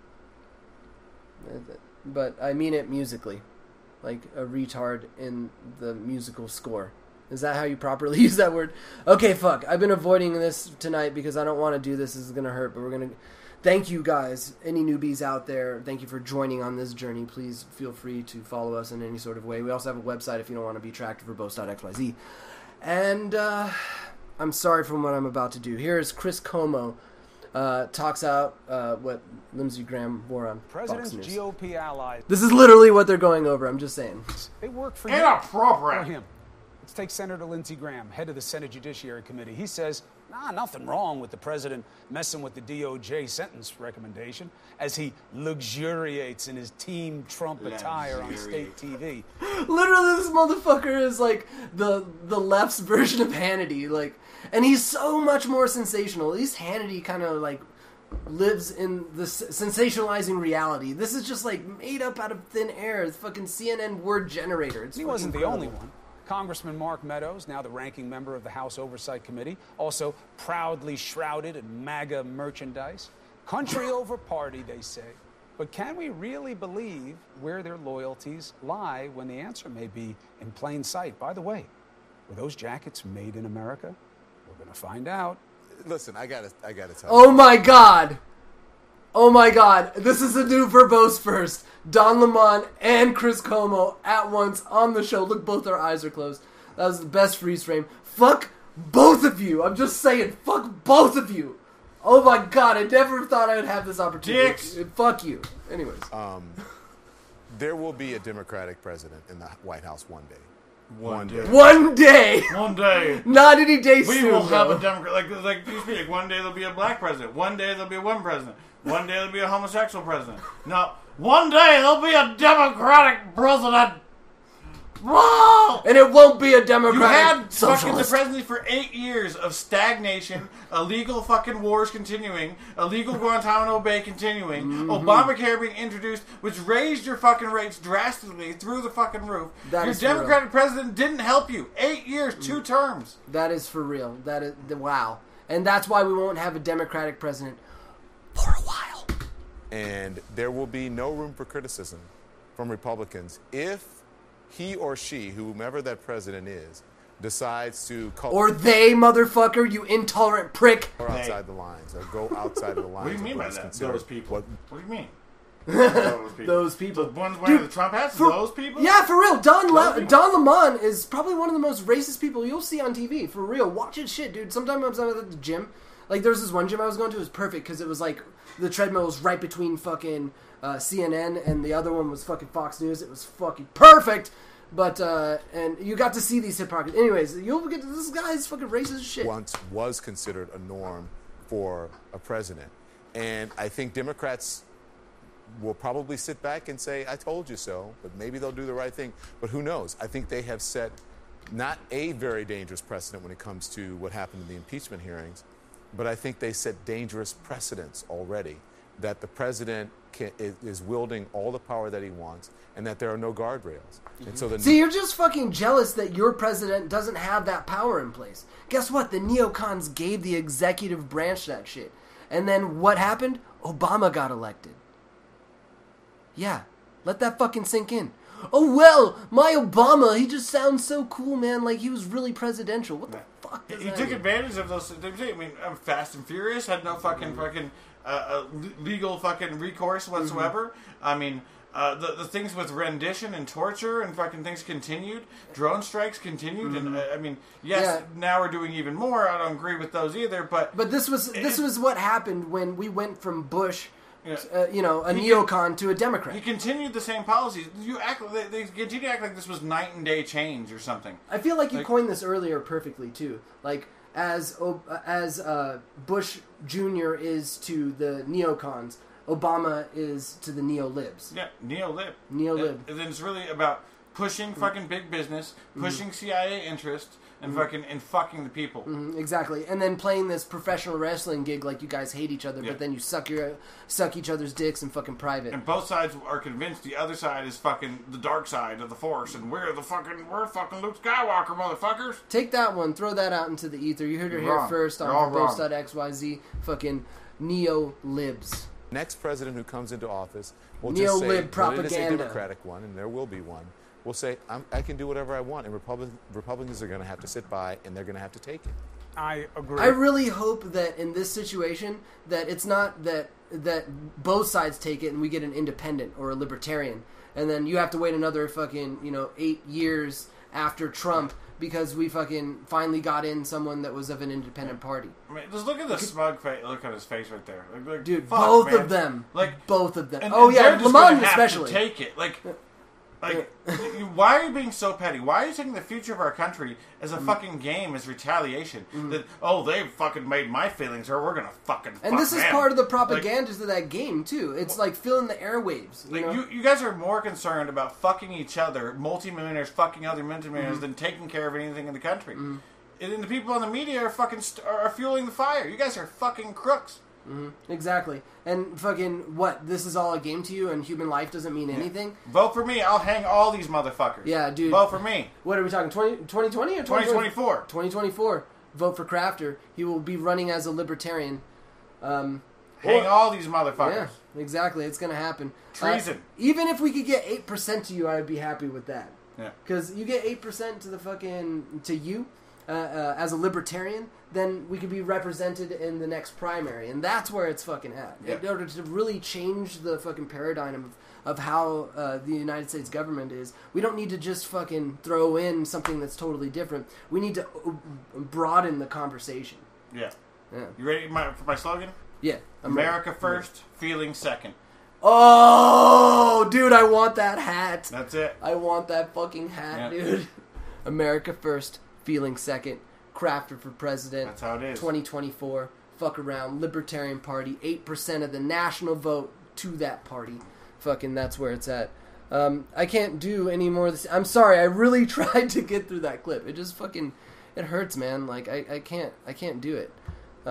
[SPEAKER 3] But I mean it musically. Like a retard in the musical score. Is that how you properly use that word? Okay, fuck. I've been avoiding this tonight because I don't want to do this. This is going to hurt, but we're going to... Thank you, guys. Any newbies out there, thank you for joining on this journey. Please feel free to follow us in any sort of way. We also have a website if you don't want to be tracked for verbose.xyz. And I'm sorry for what I'm about to do. Here is Chris Como. Talks out what Lindsey Graham wore on
[SPEAKER 16] President's
[SPEAKER 3] Fox News.
[SPEAKER 16] GOP allies.
[SPEAKER 3] This is literally what they're going over. I'm just saying.
[SPEAKER 16] They work for
[SPEAKER 4] Inappropriate.
[SPEAKER 16] him. Let's take Senator Lindsey Graham, head of the Senate Judiciary Committee. He says, nothing wrong with the president messing with the DOJ sentence recommendation as he luxuriates in his Team Trump attire on state TV.
[SPEAKER 3] Literally, this motherfucker is like the left's version of Hannity. Like, and he's so much more sensational. At least Hannity kind of like lives in the sensationalizing reality. This is just like made up out of thin air. It's fucking CNN word generator.
[SPEAKER 16] He wasn't the only one. Congressman Mark Meadows, now the ranking member of the House Oversight Committee, also proudly shrouded in MAGA merchandise. Country over party, they say. But can we really believe where their loyalties lie when the answer may be in plain sight? By the way, were those jackets made in America? We're going to find out.
[SPEAKER 9] Listen, I gotta tell you.
[SPEAKER 3] Oh my God! Oh my God! This is a new verbose first. Don Lemon and Chris Como at once on the show. Look, both their eyes are closed. That was the best freeze frame. Fuck both of you. I'm just saying, fuck both of you. Oh my God! I never thought I would have this opportunity.
[SPEAKER 4] Dicks.
[SPEAKER 3] Fuck you. Anyways,
[SPEAKER 9] there will be a Democratic president in the White House one day.
[SPEAKER 4] One day.
[SPEAKER 3] One day.
[SPEAKER 4] One day.
[SPEAKER 3] Not any day
[SPEAKER 4] we
[SPEAKER 3] soon.
[SPEAKER 4] We will have
[SPEAKER 3] though.
[SPEAKER 4] a Democrat. Like you speak. One day there'll be a black president. One day there'll be a woman president. One day there'll be a homosexual president. No. One day there'll be a Democratic president. Whoa!
[SPEAKER 3] And it won't be a Democratic
[SPEAKER 4] You had
[SPEAKER 3] socialist.
[SPEAKER 4] fucking the presidency for 8 years of stagnation, illegal fucking wars continuing, illegal Guantanamo Bay continuing, Obamacare being introduced, which raised your fucking rates drastically through the fucking roof.
[SPEAKER 3] That
[SPEAKER 4] Your
[SPEAKER 3] is for real.
[SPEAKER 4] Democratic president didn't help you. 8 years, 2 terms.
[SPEAKER 3] That is for real. That is wow. And that's why we won't have a Democratic president for a while.
[SPEAKER 9] And there will be no room for criticism from Republicans if he or she, whomever that president is, decides to
[SPEAKER 3] Or they, motherfucker, you intolerant prick.
[SPEAKER 9] Or outside the lines, or go outside of the lines.
[SPEAKER 4] What do you mean by
[SPEAKER 9] of what's
[SPEAKER 4] that?
[SPEAKER 9] considered-
[SPEAKER 4] Those people.
[SPEAKER 9] What,
[SPEAKER 4] What do you mean?
[SPEAKER 3] Those people.
[SPEAKER 4] The ones wearing
[SPEAKER 3] Dude,
[SPEAKER 4] the Trump hats?
[SPEAKER 3] for-
[SPEAKER 4] Those people?
[SPEAKER 3] Yeah, for real. Don
[SPEAKER 4] people?
[SPEAKER 3] Lemon is probably one of the most racist people you'll see on TV. For real. Watch his shit, dude. Sometimes I was at the gym. Like, there was this one gym I was going to. It was perfect because it was like the treadmill was right between fucking CNN and the other one was fucking Fox News. It was fucking perfect. But, and you got to see these hypocrites. Anyways, you'll get to this guy's fucking racist as shit.
[SPEAKER 9] once was considered a norm for a president. And I think Democrats will probably sit back and say, I told you so, but maybe they'll do the right thing. But who knows? I think they have set not a very dangerous precedent when it comes to what happened in the impeachment hearings, but I think they set dangerous precedents already, that the president is wielding all the power that he wants and that there are no guardrails. And so
[SPEAKER 3] See, you're just fucking jealous that your president doesn't have that power in place. Guess what? The neocons gave the executive branch that shit. And then what happened? Obama got elected. Yeah, let that fucking sink in. Oh, well, my Obama, he just sounds so cool, man. Like, he was really presidential. What the fuck does
[SPEAKER 4] He
[SPEAKER 3] that
[SPEAKER 4] took
[SPEAKER 3] mean?
[SPEAKER 4] advantage of those. I mean, Fast and Furious had no fucking legal fucking recourse whatsoever. I mean, the things with rendition and torture and fucking things continued. Drone strikes continued, and I mean, yes, now we're doing even more. I don't agree with those either, but
[SPEAKER 3] this was what happened when we went from Bush,
[SPEAKER 4] Yeah.
[SPEAKER 3] A neocon to a Democrat.
[SPEAKER 4] He continued the same policies. They continue to act like this was night and day change or something.
[SPEAKER 3] I feel like you coined this earlier perfectly too. Like as Bush Jr. is to the neocons, Obama is to the neo-libs.
[SPEAKER 4] Yeah, neo-lib.
[SPEAKER 3] Neo-lib.
[SPEAKER 4] And then it's really about pushing fucking big business, pushing CIA interests, and fucking the people.
[SPEAKER 3] Exactly, and then playing this professional wrestling gig like you guys hate each other, but then you suck each other's dicks in fucking private.
[SPEAKER 4] And both sides are convinced the other side is fucking the dark side of the Force, and we're fucking Luke Skywalker, motherfuckers.
[SPEAKER 3] Take that one, throw that out into the ether. You heard it
[SPEAKER 4] You're
[SPEAKER 3] here
[SPEAKER 4] wrong.
[SPEAKER 3] first
[SPEAKER 4] You're all
[SPEAKER 3] on
[SPEAKER 4] wrong.
[SPEAKER 3] Verbose.xyz. Fucking neo-libs.
[SPEAKER 9] next president who comes into office will
[SPEAKER 3] Neo-lib
[SPEAKER 9] just say,
[SPEAKER 3] propaganda.
[SPEAKER 9] But it is a Democratic one, and there will be one, will say, I can do whatever I want, and Republicans are going to have to sit by, and they're going to have to take it.
[SPEAKER 16] I agree.
[SPEAKER 3] I really hope that in this situation that it's not that both sides take it and we get an independent or a libertarian, and then you have to wait another fucking 8 years after Trump because we fucking finally got in someone that was of an independent party.
[SPEAKER 4] I mean, just look at the smug face. Look at his face right there. Like,
[SPEAKER 3] Dude,
[SPEAKER 4] fuck,
[SPEAKER 3] both
[SPEAKER 4] man.
[SPEAKER 3] of them.
[SPEAKER 4] Like
[SPEAKER 3] both of them.
[SPEAKER 4] And,
[SPEAKER 3] oh
[SPEAKER 4] and
[SPEAKER 3] yeah,
[SPEAKER 4] they're just
[SPEAKER 3] Lamont
[SPEAKER 4] gonna have
[SPEAKER 3] especially.
[SPEAKER 4] to take it. Like, why are you being so petty? Why are you taking the future of our country as a fucking game, as retaliation? That they fucking made my feelings, or we're gonna fucking.
[SPEAKER 3] And
[SPEAKER 4] fuck
[SPEAKER 3] this is
[SPEAKER 4] them.
[SPEAKER 3] part of the propaganda to that game too. It's like filling the airwaves.
[SPEAKER 4] You guys are more concerned about fucking each other, multimillionaires fucking other multimillionaires, than taking care of anything in the country. And the people on the media are fucking are fueling the fire. You guys are fucking crooks.
[SPEAKER 3] Exactly. And fucking what? This is all a game to you, and human life doesn't mean anything.
[SPEAKER 4] Vote for me. I'll hang all these motherfuckers.
[SPEAKER 3] Yeah, dude.
[SPEAKER 4] Vote for me.
[SPEAKER 3] What are we talking? 2020 or
[SPEAKER 4] 2024?
[SPEAKER 3] 2024. Vote for Crafter. He will be running as a libertarian.
[SPEAKER 4] Hang all these motherfuckers.
[SPEAKER 3] Yeah, exactly. It's going to happen.
[SPEAKER 4] Treason.
[SPEAKER 3] Even if we could get 8% to you, I would be happy with that.
[SPEAKER 4] Yeah.
[SPEAKER 3] Because you get 8% to you as a libertarian, then we could be represented in the next primary, and that's where it's fucking at.
[SPEAKER 4] Yeah.
[SPEAKER 3] In order to really change the fucking paradigm of how the United States government is, we don't need to just fucking throw in something that's totally different. We need to broaden the conversation.
[SPEAKER 4] Yeah.
[SPEAKER 3] Yeah.
[SPEAKER 4] You ready for my slogan?
[SPEAKER 3] Yeah.
[SPEAKER 4] America first, feeling second.
[SPEAKER 3] Oh, dude, I want that hat.
[SPEAKER 4] That's it.
[SPEAKER 3] I want that fucking hat, dude. America first, feeling second. Crafter for president.
[SPEAKER 4] That's how it is.
[SPEAKER 3] 2024. Fuck around. Libertarian Party. 8% of the national vote to that party. Fucking that's where it's at. I can't do any more of this. I'm sorry. I really tried to get through that clip. It just fucking... It hurts, man. Like, I can't do it.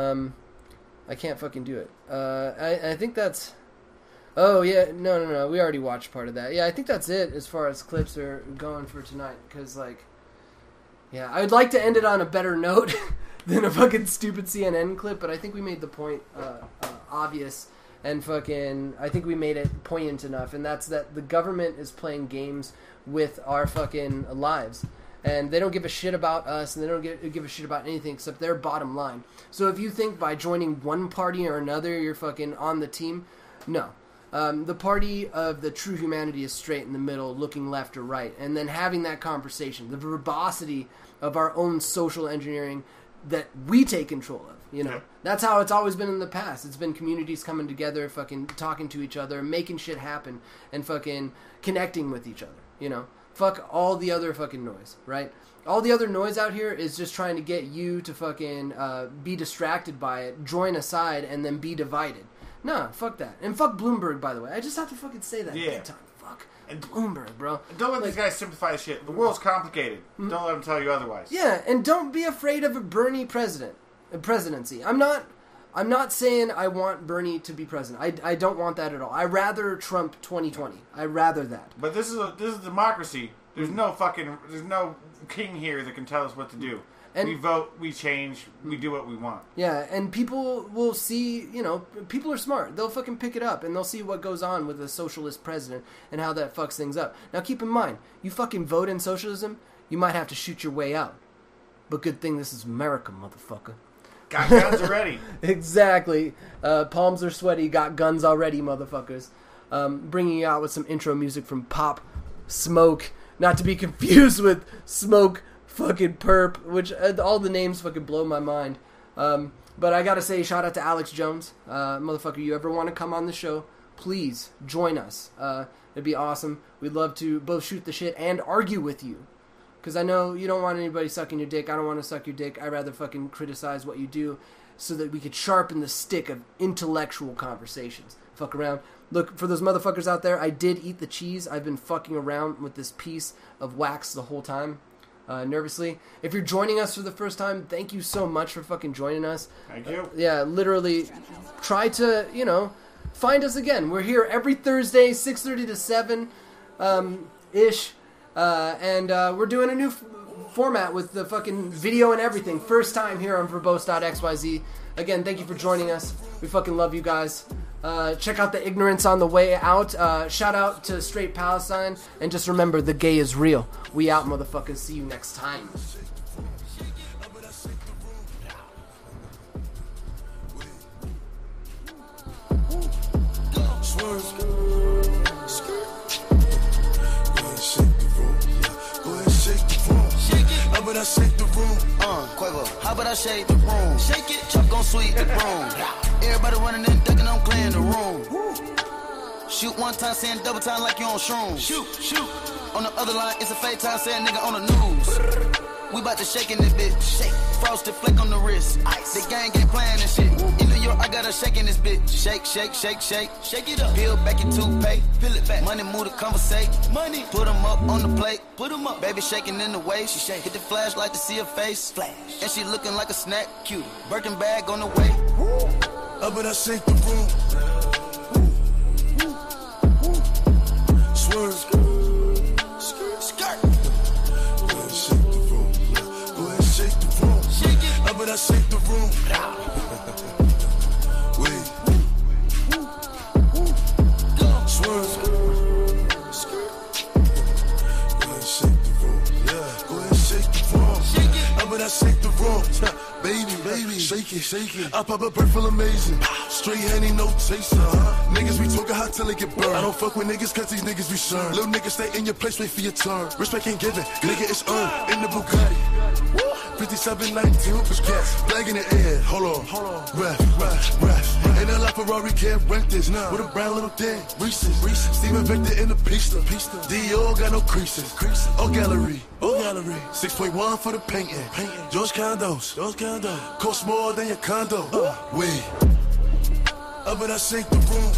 [SPEAKER 3] I can't fucking do it. I think that's... Oh, yeah. No. We already watched part of that. Yeah, I think that's it as far as clips are going for tonight. Because, like... Yeah, I would like to end it on a better note than a fucking stupid CNN clip, but I think we made the point obvious, and fucking, I think we made it poignant enough, and that's that the government is playing games with our fucking lives, and they don't give a shit about us, and they don't give a shit about anything except their bottom line. So if you think by joining one party or another you're fucking on the team, no. The party of the true humanity is straight in the middle, looking left or right, and then having that conversation, the verbosity of our own social engineering that we take control of, you know. That's how it's always been in the past. It's been communities coming together, fucking talking to each other, making shit happen, and fucking connecting with each other, you know. Fuck all the other fucking noise, right? All the other noise out here is just trying to get you to fucking be distracted by it, join a side, and then be divided. Nah, fuck that. And fuck Bloomberg, by the way. I just have to fucking say that big time. Fuck Bloomberg, bro.
[SPEAKER 4] Don't let these guys simplify shit. The world's complicated. Don't let them tell you otherwise.
[SPEAKER 3] Yeah, and don't be afraid of a Bernie presidency. I'm not saying I want Bernie to be president. I don't want that at all. I rather Trump 2020. I rather that.
[SPEAKER 4] But this is democracy. There's no king here that can tell us what to do. And we vote, we change, we do what we want.
[SPEAKER 3] Yeah, and people will see, you know, people are smart. They'll fucking pick it up, and they'll see what goes on with a socialist president and how that fucks things up. Now, keep in mind, you fucking vote in socialism, you might have to shoot your way out. But good thing this is America, motherfucker.
[SPEAKER 4] Got guns already.
[SPEAKER 3] Exactly. Palms are sweaty, got guns already, motherfuckers. Bringing you out with some intro music from Pop Smoke, not to be confused with Smoke fucking Perp, which all the names fucking blow my mind. But I gotta say, shout out to Alex Jones. Motherfucker, you ever want to come on the show, please join us. It'd be awesome. We'd love to both shoot the shit and argue with you. Because I know you don't want anybody sucking your dick. I don't want to suck your dick. I'd rather fucking criticize what you do so that we could sharpen the stick of intellectual conversations. Fuck around. Look, for those motherfuckers out there, I did eat the cheese. I've been fucking around with this piece of wax the whole time. Nervously. If you're joining us for the first time, thank you so much for fucking joining us.
[SPEAKER 4] Thank you.
[SPEAKER 3] Yeah, literally, try to, you know, find us again. We're here every Thursday, 6:30 to 7 ish, and we're doing a new format with the fucking video and everything. First time here on Verbose.xyz. Again, thank you for joining us. We fucking love you guys. Check out the Ignorance on the way out. Shout out to Straight Palestine. And just remember, the gay is real. We out, motherfuckers. See you next time.
[SPEAKER 17] How about I shake the room? Quavo. How about I shake the room? Shake it, chop gon' sweep the room. Everybody running and ducking, I'm clearing the room. Shoot one time, saying double time like you on shrooms. Shoot. On the other line, it's a fake time, saying nigga on the news. We bout to shake in this bitch. Shake. Frosted flake on the wrist. Ice. The gang ain't playing this shit. In New York, I got a shake in this bitch. Shake. Shake it up. Peel back your toothpaste. Peel it back. Money move to conversate. Money. Put them up on the plate. Put them up. Baby shaking in the waist. She shake. Hit the flashlight to see her face. Flash. And she looking like a snack. Cute. Birkin bag on the way. How about I shake the room? Swerve. Skirt. Go ahead, shake the room. Go ahead, shake the room. Shake it. How about I shake the room? Wait.
[SPEAKER 18] room. Baby, shake it. I pop a bird full amazing. Straight Henny, no chaser. Niggas be talking hot till they get burned. I don't fuck with niggas cause these niggas be shurned. Little niggas stay in your place, wait for your turn. Respect ain't given, nigga it's earned. In the Bugatti. 5719 Hoopers cats. Flag in the air, hold on. Ref. Ain't a lot Ferrari, can't rent this. With a brown little thing, Reese's. Steven Victor in the pista. Dior got no creases. Oh gallery. 6.1 for the painting. George Condos. Cost more than your condo. Wait. But I shake the room.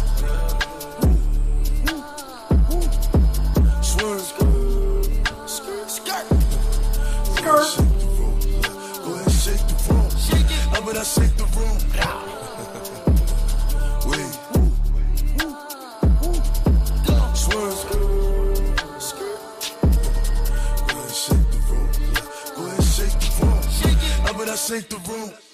[SPEAKER 18] Swerve. Skirt. Go ahead, shake the room. But I shake the room. Wait. Swerve. Go ahead, shake the room. But I shake the room.